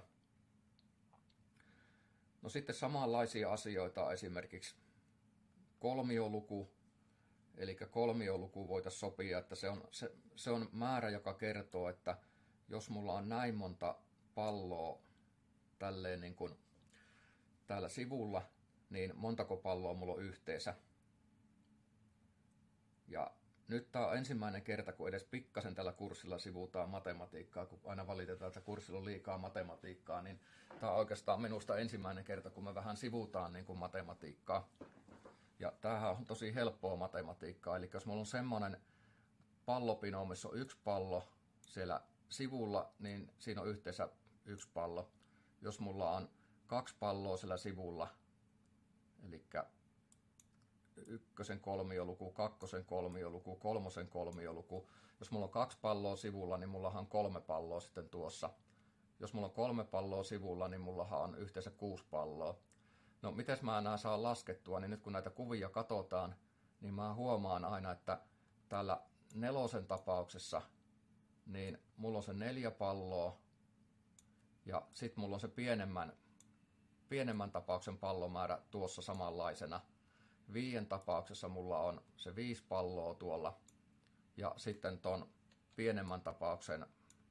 No sitten samanlaisia asioita esimerkiksi kolmioluku. Eli kolmioluku voitaisiin sopia, että se on, se, se on määrä, joka kertoo, että jos mulla on näin monta palloa tälleen niin kuin täällä sivulla, niin montako palloa mulla on yhteensä. Ja nyt tämä on ensimmäinen kerta, kun edes pikkasen tällä kurssilla sivutaan matematiikkaa, kun aina valitetaan, että kurssilla on liikaa matematiikkaa, niin tämä on oikeastaan minusta ensimmäinen kerta, kun me vähän sivutaan niin kuin matematiikkaa. Ja tämähän on tosi helppoa matematiikkaa, eli jos mulla on semmoinen pallopino, missä on yksi pallo siellä sivulla, niin siinä on yhteensä yksi pallo. Jos mulla on kaksi palloa siellä sivulla, eli ykkösen kolmioluku, kakkosen kolmioluku, kolmosen kolmioluku. Jos mulla on kaksi palloa sivulla, niin mullahan on kolme palloa sitten tuossa. Jos mulla on kolme palloa sivulla, niin mullahan on yhteensä kuusi palloa. No, miten mä nämä saan laskettua, niin nyt kun näitä kuvia katsotaan, niin mä huomaan aina, että täällä nelosen tapauksessa, niin mulla on se neljä palloa, ja sitten mulla on se pienemmän, pienemmän tapauksen pallomäärä tuossa samanlaisena. Viien tapauksessa mulla on se viisi palloa tuolla, ja sitten ton pienemmän tapauksen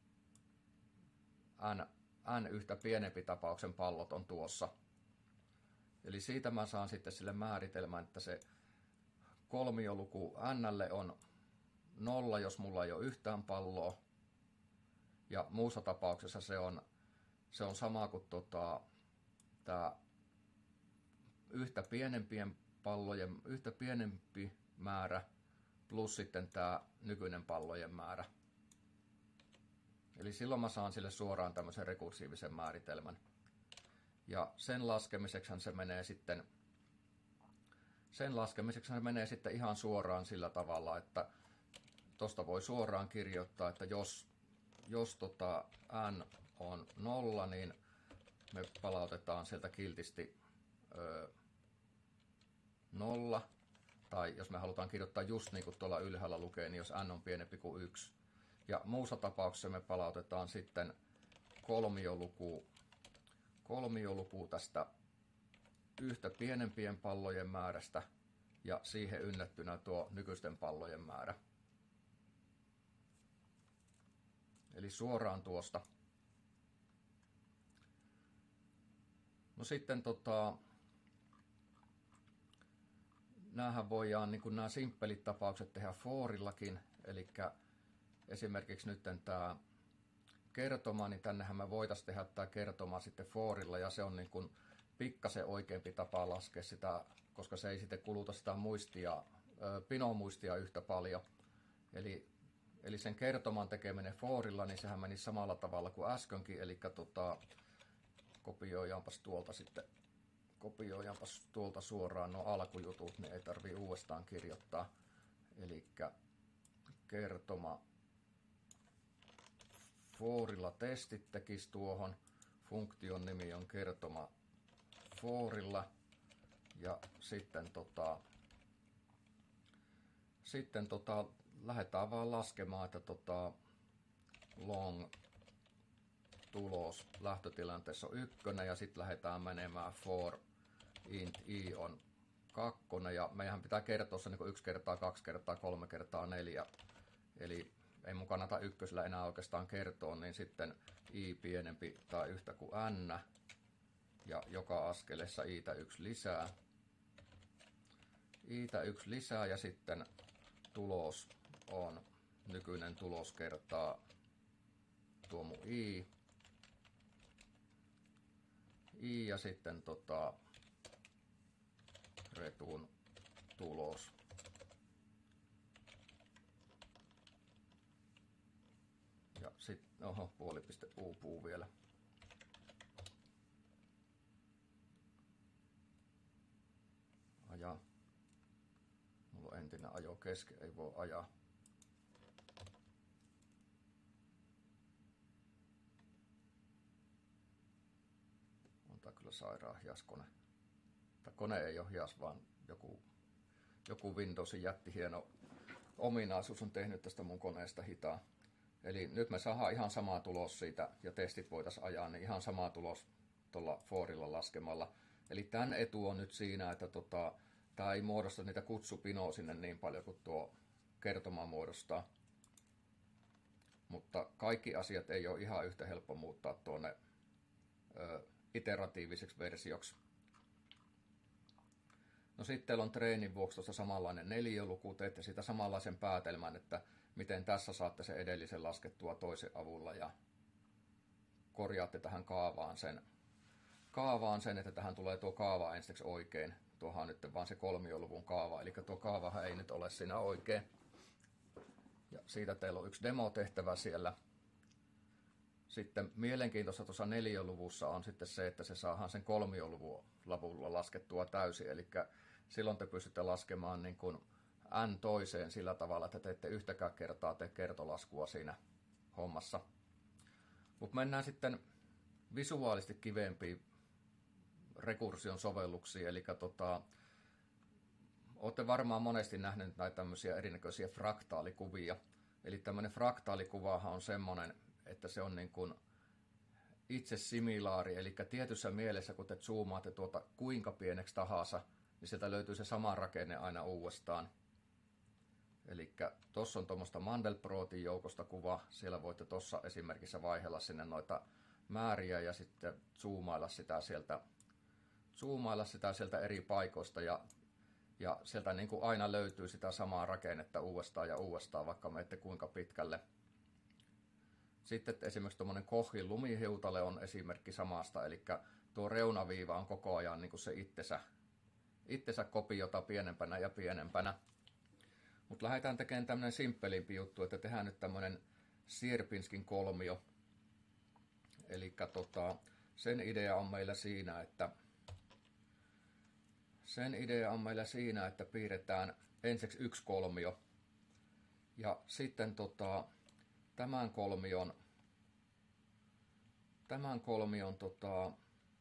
n, n yhtä pienempi tapauksen pallot on tuossa. Eli siitä mä saan sitten sille määritelmän, että se kolmioluku N:lle on nolla, jos mulla ei ole yhtään palloa. Ja muussa tapauksessa se on, se on sama kuin tota, tää yhtä pienempien pallojen, yhtä pienempi määrä plus sitten tämä nykyinen pallojen määrä. Eli silloin mä saan sille suoraan tämmöisen rekursiivisen määritelmän. Ja sen laskemiseksi se menee sitten sen laskemiseksi se menee sitten ihan suoraan sillä tavalla, että tosta voi suoraan kirjoittaa, että jos, jos tota n on nolla, niin me palautetaan sieltä kiltisti öö, nolla. Tai jos me halutaan kirjoittaa just niin kuin tuolla ylhäällä lukee, niin jos n on pienempi kuin yksi. Ja muussa tapauksessa me palautetaan sitten kolmioluku, kolmioluku tästä yhtä pienempien pallojen määrästä ja siihen ynnättynä tuo nykyisten pallojen määrä. Eli suoraan tuosta. No sitten tota, näähän voidaan, niin kuin nämä simppelit tapaukset tehdä forillakin, eli esimerkiksi nyt tämä kertoma, niin tännehän me voitaisiin tehdä tämä kertoma sitten forilla, ja se on niin kuin pikkasen oikeampi tapa laskea sitä, koska se ei sitten kuluta sitä muistia, pinomuistia yhtä paljon. Eli, eli sen kertoman tekeminen forilla, niin sehän meni samalla tavalla kuin äskenkin, eli tota, kopioijaanpas tuolta sitten, kopioijaanpas tuolta suoraan nuo alkujutut, niin ei tarvitse uudestaan kirjoittaa. Eli kertoma forilla testit tekisi tuohon, funktion nimi on kertoma forilla, ja sitten tota, sitten tota, lähdetään vaan laskemaan, että tota, long tulos lähtötilanteessa on ykkönen, ja sitten lähdetään menemään for int i on kakkonen, ja meidän pitää kertoa se niin yksi kertaa, kaksi kertaa, kolme kertaa, neljä, eli ei mun kannata ykkösellä enää oikeastaan kertoa, niin sitten i pienempi tai yhtä kuin n, ja joka askeleessa i'tä yksi lisää. i'tä yksi lisää, ja sitten tulos on nykyinen tulos kertaa tuo mun i. i ja sitten tota, retun tulos. Ja sitten, oho, puolipiste uupuu vielä. Ajaa. Mulla on entinen ajo kesken, ei voi ajaa. kyllä sairaan hias kone. Tai kone ei ole hias, vaan joku, joku Windowsin jättihieno ominaisuus on tehnyt tästä mun koneesta hitaan. Eli nyt me saadaan ihan sama tulos siitä, ja testit voitaisiin ajaa, niin ihan sama tulos tuolla Fordilla laskemalla. Eli tämän etu on nyt siinä, että tota, tämä ei muodosta niitä kutsupinoa sinne niin paljon kuin tuo kertoma muodostaa. Mutta kaikki asiat ei ole ihan yhtä helppo muuttaa tuonne ö, iteratiiviseksi versioksi. No sitten teillä on treenin vuoksi tuossa samanlainen neliöluku, teette siitä samanlaisen päätelmän, että miten tässä saatte sen edellisen laskettua toisen avulla ja korjaatte tähän kaavaan sen, kaavaan sen että tähän tulee tuo kaava ensiksi oikein. Tuohan on nyt vaan se kolmioluvun kaava, eli tuo kaavahan ei nyt ole siinä oikein. Ja siitä teillä on yksi demotehtävä siellä. Sitten mielenkiintoista tuossa neliöluvussa on sitten se, että se saadaan sen kolmioluvun lavulla laskettua täysin. Eli silloin te pystytte laskemaan niin kuin n toiseen sillä tavalla, että te ette yhtäkään kertaa tee kertolaskua siinä hommassa. Mutta mennään sitten visuaalisesti kivempiin rekursion sovelluksiin. Eli tota, olette varmaan monesti nähneet näitä tämmöisiä erinäköisiä fraktaalikuvia. Eli tämmöinen fraktaalikuvahan on semmoinen, että se on niin kuin itse similaari, eli tietyssä mielessä, kun te zoomaatte tuota kuinka pieneksi tahansa, niin sieltä löytyy se sama rakenne aina uudestaan. Eli tuossa on tuommoista Mandelbrotin joukosta kuva, siellä voitte tuossa esimerkiksi vaihella sinne noita määriä ja sitten zoomailla sitä sieltä, zoomailla sitä sieltä eri paikoista ja Ja sieltä niin kuin aina löytyy sitä samaa rakennetta uudestaan ja uudestaan, vaikka menette kuinka pitkälle. Sitten esimerkiksi tuommoinen Kohin lumihiutale on esimerkki samasta, eli tuo reunaviiva on koko ajan niin kuin se itsensä, itsensä kopiota pienempänä ja pienempänä. Mutta lähdetään tekemään tämmöinen simppelimpi juttu, että tehdään nyt tämmöinen Sierpinskin kolmio. Eli tota, sen idea on meillä siinä, että Sen idea on meillä siinä, että piirretään ensiksi yksi kolmio. Ja sitten tota, tämän kolmion, tämän kolmion tota,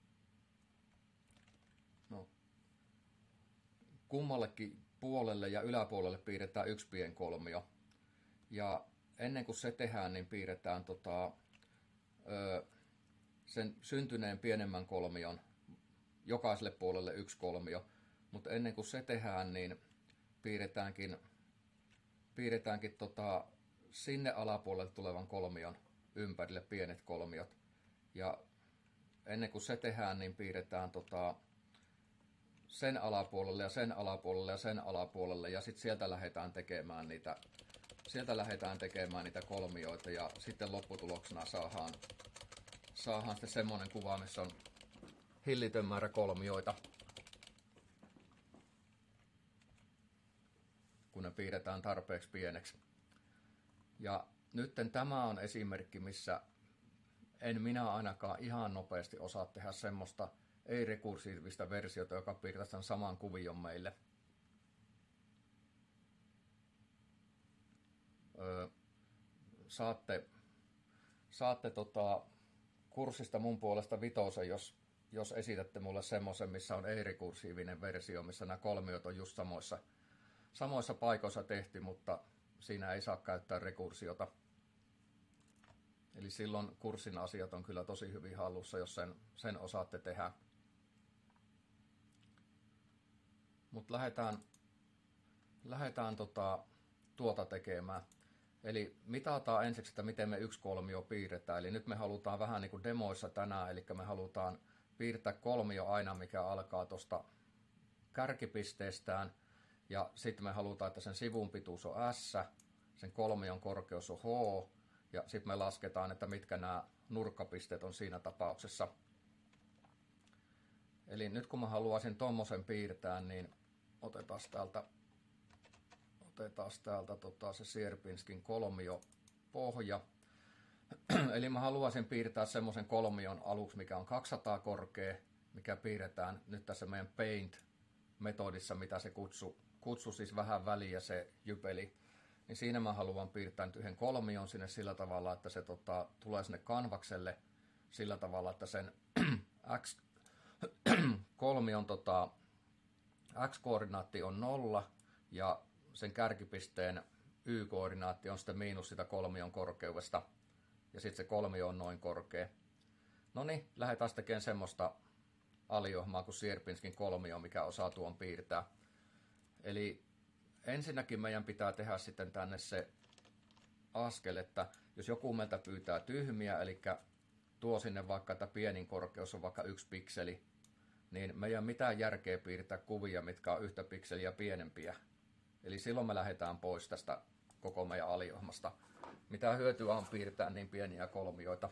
no, kummallekin puolelle ja yläpuolelle piirretään yksi pienkolmio. Ja ennen kuin se tehdään, niin piirretään tota, ö, sen syntyneen pienemmän kolmion jokaiselle puolelle yksi kolmio. Mutta ennen kuin se tehdään, niin piirretäänkin, piirretäänkin tota, sinne alapuolelle tulevan kolmion ympärille pienet kolmiot. Ja ennen kuin se tehdään, niin piirretään tota, sen alapuolelle ja sen alapuolelle ja sen alapuolelle. Ja sitten sieltä lähdetään tekemään niitä, sieltä lähdetään tekemään niitä kolmioita. Ja sitten lopputuloksena saadaan, saadaan sitten semmoinen kuva, missä on hillitön määrä kolmioita, kun ne piirretään tarpeeksi pieneksi. Ja nyt tämä on esimerkki, missä en minä ainakaan ihan nopeasti osaa tehdä semmoista ei-rekursiivista versiota, joka piirtää tämän saman kuvion meille. Öö, saatte saatte tota, kurssista mun puolesta vitosen, jos, jos esitätte mulle semmoisen, missä on ei-rekursiivinen versio, missä nämä kolmiot on just samoissa Samoissa paikoissa tehty, mutta siinä ei saa käyttää rekursiota. Eli silloin kurssin asiat on kyllä tosi hyvin hallussa, jos sen, sen osaatte tehdä. Mutta lähdetään, lähdetään tota, tuota tekemään. Eli mitataan ensiksi, että miten me yksi kolmio piirretään. Eli nyt me halutaan vähän niin kuin demoissa tänään, eli me halutaan piirtää kolmio aina, mikä alkaa tuosta kärkipisteestään. Ja sitten me halutaan, että sen sivun pituus on S, sen kolmion korkeus on H, ja sitten me lasketaan, että mitkä nämä nurkkapisteet on siinä tapauksessa. Eli nyt kun mä haluaisin tommosen piirtää, niin otetaan täältä, otetaan täältä tota, se Sierpinskin kolmio pohja. Eli mä haluaisin piirtää semmoisen kolmion aluksi, mikä on kaksisataa korkea, mikä piirretään nyt tässä meidän Paint-metodissa, mitä se kutsuu. Kutsu siis vähän väliä se jypeli, niin siinä mä haluan piirtää nyt yhden kolmion sinne sillä tavalla, että se tota, tulee sinne kanvakselle sillä tavalla, että sen X, kolmion tota, x-koordinaatti on nolla ja sen kärkipisteen y-koordinaatti on sitten miinus sitä kolmion korkeudesta. Ja sitten se kolmio on noin korkea. No niin, lähdetään tekemään semmoista aliohmaa kuin Sierpinskin kolmio, mikä osaa tuon piirtää. Eli ensinnäkin meidän pitää tehdä sitten tänne se askel, että jos joku meiltä pyytää tyhmiä, eli tuo sinne vaikka, että pienin korkeus on vaikka yksi pikseli, niin meidän mitään järkeä piirtää kuvia, mitkä on yhtä pikseliä pienempiä. Eli silloin me lähdetään pois tästä koko meidän aliohmasta. Mitä hyötyä on piirtää niin pieniä kolmioita.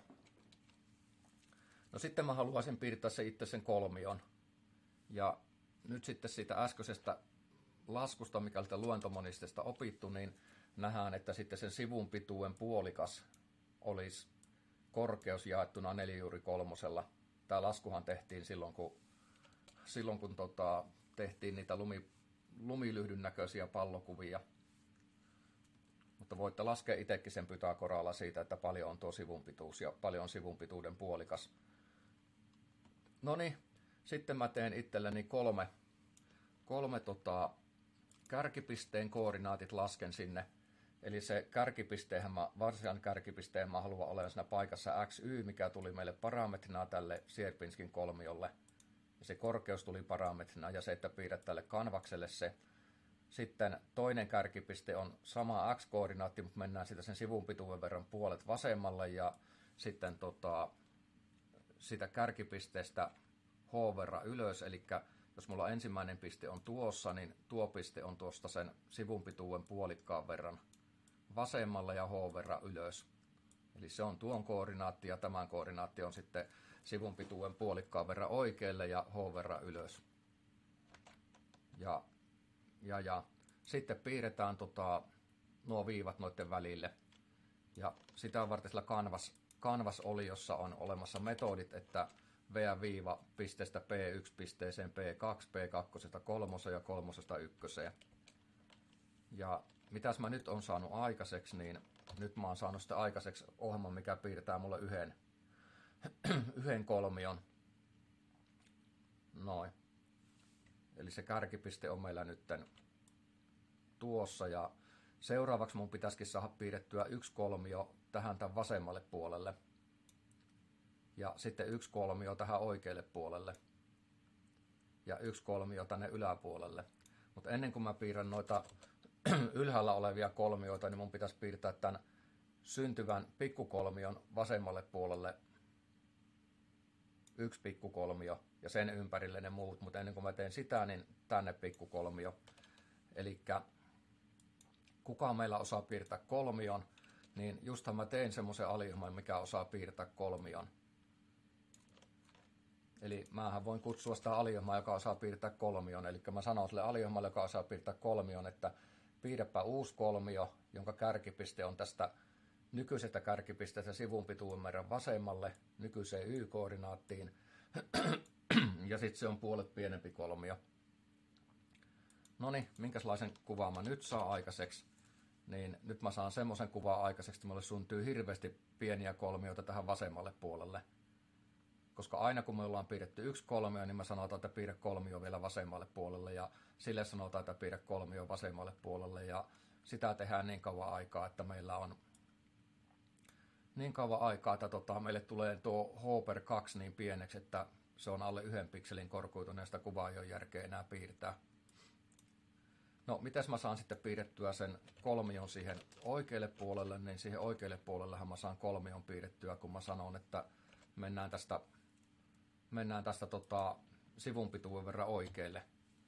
No sitten mä haluaisin piirtää se itse sen kolmion. Ja nyt sitten siitä äskeisestä laskusta, mikä oli luentomonistesta opittu, niin nähdään, että sitten sen sivun pituuden puolikas olisi korkeus jaettuna nelijuuri kolmosella. Tämä laskuhan tehtiin silloin, kun, silloin, kun tota, tehtiin niitä lumi, lumilyhdyn näköisiä pallokuvia. Mutta voitte laskea itsekin sen Pythagoralla siitä, että paljon on tuo sivun pituus ja paljon on sivun pituuden puolikas. No niin, sitten mä teen itselleni kolme, kolme tota, kärkipisteen koordinaatit lasken sinne. Eli se kärkipisteenhän, mä, varsinainen kärkipisteen mä haluan olevan siinä paikassa xy, mikä tuli meille parametrina tälle Sierpinskin kolmiolle. Ja se korkeus tuli parametrina ja se, että piirrät tälle kanvakselle se. Sitten toinen kärkipiste on sama x-koordinaatti, mutta mennään sitä sen sivun pituuden verran puolet vasemmalle ja sitten tota, sitä kärkipisteestä h verran ylös, eli jos mulla ensimmäinen piste on tuossa, niin tuo piste on tuosta sen sivun pituuden puolikkaan verran vasemmalle ja h verran ylös. Eli se on tuon koordinaatti ja tämän koordinaatti on sitten sivun pituuden puolikkaan verran oikealle ja h verran ylös. Ja, ja, ja sitten piirretään tota, nuo viivat noiden välille. Ja sitä varten sillä Canvas, Canvas-oliossa on olemassa metodit, että veä viiva pisteestä P yksi pisteeseen P kaksi, P kaksi kolme ja kolme yksi. Ja mitäs mä nyt on saanut aikaiseksi, niin nyt mä oon saanut sitä aikaiseksi ohjelman, mikä piirtää mulle yhden, yhden kolmion. Noin. Eli se kärkipiste on meillä nytten tuossa ja seuraavaksi mun pitäisikin saada piirrettyä yksi kolmio tähän tämän vasemmalle puolelle. Ja sitten yksi kolmio tähän oikealle puolelle. Ja yksi kolmio tänne yläpuolelle. Mutta ennen kuin mä piirrän noita ylhäällä olevia kolmioita, niin mun pitäisi piirtää tämän syntyvän pikkukolmion vasemmalle puolelle yksi pikkukolmio ja sen ympärille ne muut. Mutta ennen kuin mä teen sitä, niin tänne pikkukolmio. Eli kuka meillä osaa piirtää kolmion, niin justhan mä tein semmoisen aliohman, mikä osaa piirtää kolmion. Eli mähän voin kutsua sitä aliohmaa, joka osaa piirtää kolmion. Eli mä sanon sille aliohmalle, joka osaa piirtää kolmion, että piirräpä uusi kolmio, jonka kärkipiste on tästä nykyisestä kärkipisteestä sivun pituuden verran vasemmalle, nykyiseen y-koordinaattiin. Ja sitten se on puolet pienempi kolmio. Noniin, minkälaisen kuvan mä nyt saan aikaiseksi? Niin nyt mä saan semmoisen kuvan aikaiseksi, että mulle syntyy hirveästi pieniä kolmioita tähän vasemmalle puolelle. Koska aina kun me ollaan piirretty yksi kolmio, niin me sanotaan, että piirrä kolmio vielä vasemmalle puolelle. Ja sille sanotaan, että piirrä kolmio vasemmalle puolelle. Ja sitä tehdään niin kauan aikaa, että meillä on niin kauan aikaa, että tota, meille tulee tuo h per kaksi niin pieneksi, että se on alle yhden pikselin korkuutuneesta sitä kuvaa ei ole järkeä enää piirtää. No, mitäs mä saan sitten piirrettyä sen kolmion siihen oikealle puolelle, niin siihen oikealle puolellehan mä saan kolmion piirrettyä, kun mä sanon, että mennään tästä, mennään tästä tota, sivun pituuden verran oikealle.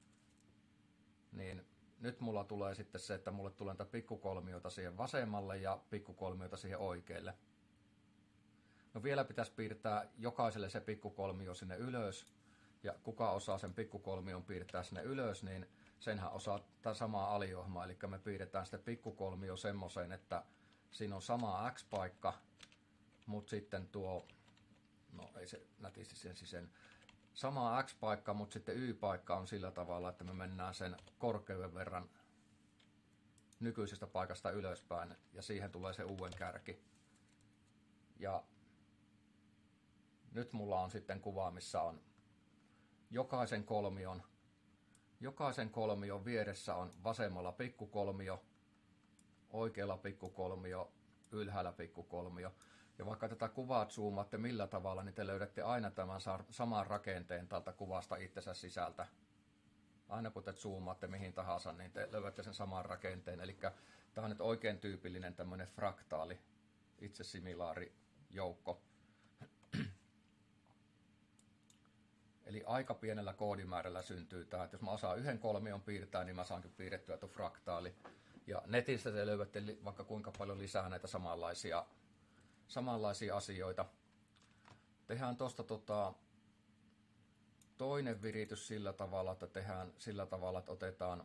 Niin nyt mulla tulee sitten se, että mulle tulee näitä pikkukolmioita siihen vasemmalle ja pikkukolmioita siihen oikealle. No vielä pitäisi piirtää jokaiselle se pikkukolmio sinne ylös, ja kuka osaa sen pikkukolmion piirtää sinne ylös, niin senhän osaa tämä samaa aliohmaa, eli me piirretään sitten pikkukolmio semmoiseen, että siinä on sama x-paikka, mutta sitten tuo, no ei se nätisti sen sisään, sama x-paikka, mutta sitten y-paikka on sillä tavalla, että me mennään sen korkeuden verran nykyisestä paikasta ylöspäin, ja siihen tulee se uuden kärki. Ja nyt mulla on sitten kuva, missä on jokaisen kolmion, jokaisen kolmion vieressä on vasemmalla pikkukolmio, oikealla pikkukolmio, ylhäällä pikkukolmio. Ja vaikka tätä kuvaa zoomaatte millä tavalla, niin te löydätte aina tämän saman rakenteen tältä kuvasta itsensä sisältä. Aina kun te zoomaatte mihin tahansa, niin te löydätte sen saman rakenteen. Eli tämä on nyt oikein tyypillinen tämmöinen fraktaali, itsesimilaari joukko. Eli aika pienellä koodimäärällä syntyy tämä. Että jos mä osaan yhden kolmion piirtää, niin mä saankin piirrettyä tuon fraktaali. Ja netissä te löydätte vaikka kuinka paljon lisää näitä samanlaisia, samanlaisia asioita. Tehdään tuosta tota, toinen viritys sillä tavalla, että tehdään sillä tavalla, että otetaan,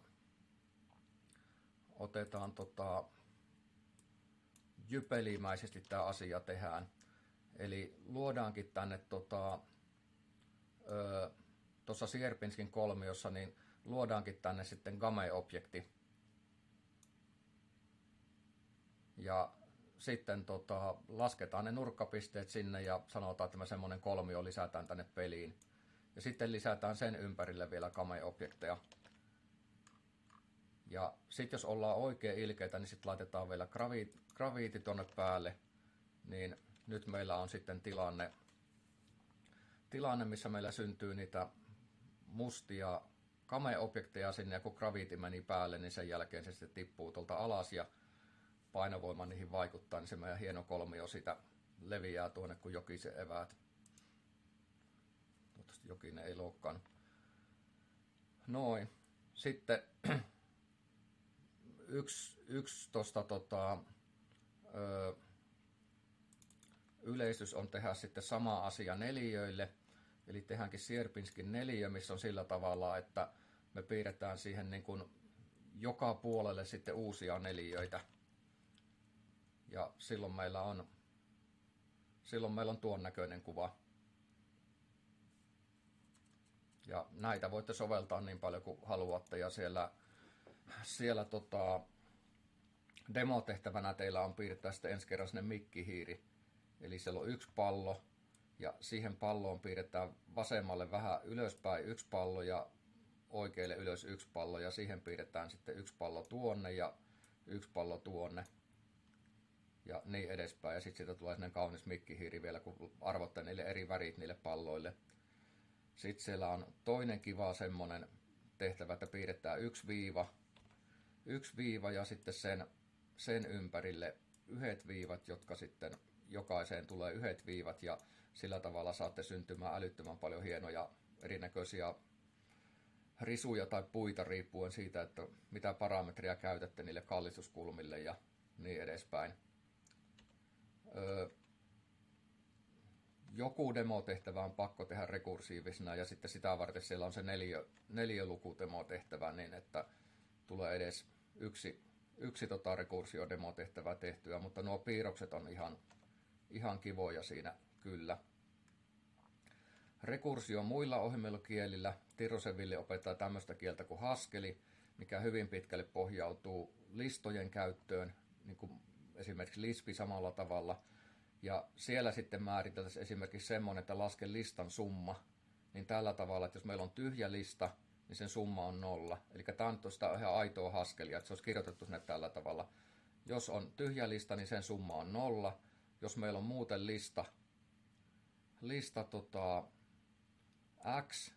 otetaan tota, jypelimäisesti tämä asia tehdään. Eli luodaankin tänne tota, tuossa Sierpinskin kolmiossa, niin luodaankin tänne sitten game-objekti. Ja sitten tota, lasketaan ne nurkkapisteet sinne ja sanotaan, että me semmoinen kolmio lisätään tänne peliin. Ja sitten lisätään sen ympärille vielä game-objekteja. Ja sitten jos ollaan oikein ilkeitä, niin sitten laitetaan vielä graviitti, graviitti tonne päälle. Niin nyt meillä on sitten tilanne, tilanne missä meillä syntyy niitä mustia game-objekteja sinne. Ja kun graviitti meni päälle, niin sen jälkeen se sitten tippuu tuolta alas ja painovoima niihin vaikuttaa, niin se meidän hieno kolmio sitä leviää tuonne kuin Jokisen eväät. Toivottavasti Jokinen ei loukkaannut. Noin. Sitten yksi, yksi tosta tota, ö, yleistys on tehdä sitten sama asia neliöille. Eli tehdäänkin Sierpinskin neliö, missä on sillä tavalla, että me piirretään siihen niin kuin joka puolelle sitten uusia neliöitä. Ja silloin meillä on, silloin meillä on tuon näköinen kuva. Ja näitä voitte soveltaa niin paljon kuin haluatte. Ja siellä, siellä tota, demotehtävänä teillä on piirtää sitten ensi kerran sinne mikkihiiri. Eli siellä on yksi pallo. Ja siihen palloon piirretään vasemmalle vähän ylöspäin yksi pallo ja oikealle ylös yksi pallo. Ja siihen piirretään sitten yksi pallo tuonne ja yksi pallo tuonne. Ja niin edespäin. Ja sitten siitä tulee sellainen kaunis mikkihiiri vielä, kun arvotte niille eri värit niille palloille. Sitten siellä on toinen kiva semmonen tehtävä, että piirretään yksi viiva. Yksi viiva ja sitten sen, sen ympärille yhdet viivat, jotka sitten jokaiseen tulee yhdet viivat. Ja sillä tavalla saatte syntymään älyttömän paljon hienoja erinäköisiä risuja tai puita riippuen siitä, että mitä parametria käytätte niille kallistuskulmille ja niin edespäin. Öö, joku demotehtävä on pakko tehdä rekursiivisena ja sitten sitä varten siellä on se neljä, neljälukudemotehtävä niin, että tulee edes yksi, yksi tota rekursiodemotehtävää tehtyä, mutta nuo piirrokset on ihan, ihan kivoja siinä kyllä. Rekursio muilla ohjelmistokielillä. Tirosen Ville opettaa tämmöistä kieltä kuin Haskeli, mikä hyvin pitkälle pohjautuu listojen käyttöön, niin kuin esimerkiksi Lispi samalla tavalla. Ja siellä sitten määriteltäisiin esimerkiksi semmoinen, että laske listan summa. Niin tällä tavalla, että jos meillä on tyhjä lista, niin sen summa on nolla. Eli tämä on tuosta ihan aitoa Haskelia, että se olisi kirjoitettu sinne tällä tavalla. Jos on tyhjä lista, niin sen summa on nolla. Jos meillä on muuten lista, lista tota, X,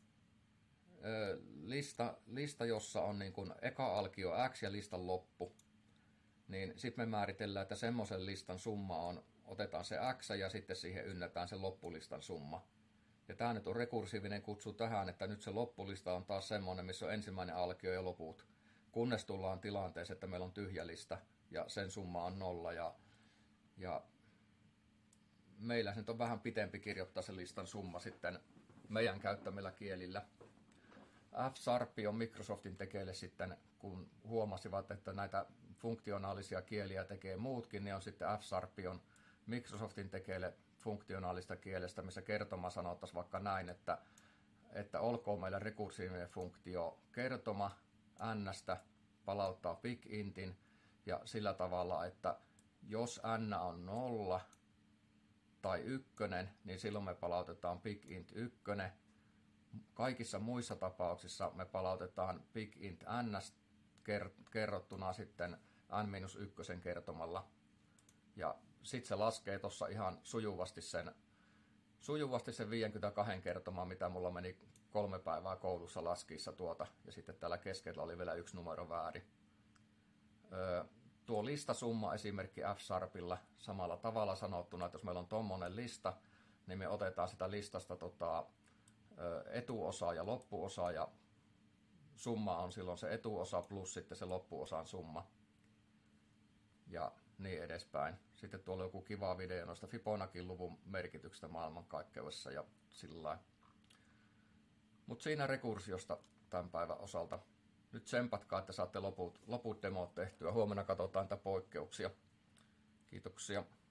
lista, lista, jossa on niin kuin eka alkio X ja listan loppu, niin sitten me määritellään, että semmoisen listan summa on, otetaan se X ja sitten siihen ynnätään se loppulistan summa. Ja tämä nyt on rekursiivinen kutsu tähän, että nyt se loppulista on taas semmoinen, missä on ensimmäinen alkio ja loput. Kunnes tullaan tilanteeseen, että meillä on tyhjä lista ja sen summa on nolla. Ja, ja meillä se nyt on vähän pitempi kirjoittaa se listan summa sitten meidän käyttämillä kielillä. F-Sharp on Microsoftin tekeille sitten, kun huomasivat, että näitä funktionaalisia kieliä tekee muutkin, niin on sitten F-Sharp on Microsoftin tekeille funktionaalista kielestä, missä kertoma sanottaisiin vaikka näin, että, että olkoon meillä rekursiivinen funktio kertoma N:stä palauttaa pigintin ja sillä tavalla, että jos N on nolla tai ykkönen, niin silloin me palautetaan pigint ykkönen kaikissa muissa tapauksissa me palautetaan big int ns kerrottuna sitten n-yksi kertomalla. Ja sitten se laskee tuossa ihan sujuvasti sen, sujuvasti sen viisikymmentäkaksi kertomaa, mitä mulla meni kolme päivää koulussa laskiissa tuota. Ja sitten täällä keskellä oli vielä yksi numero väärin. Öö, tuo listasumma esimerkki F-Sharpilla samalla tavalla sanottuna, että jos meillä on tommonen lista, niin me otetaan sitä listasta tota, etuosa ja loppuosa, ja summa on silloin se etuosa plus sitten se loppuosan summa. Ja niin edespäin. Sitten tuolla on joku kiva video noista Fibonacin luvun merkityksestä maailmankaikkeudessa ja sillä lailla. Mutta siinä rekursiosta tämän päivän osalta. Nyt tsempatkaa, että saatte loput, loput demot tehtyä. Huomenna katsotaan niitä poikkeuksia. Kiitoksia.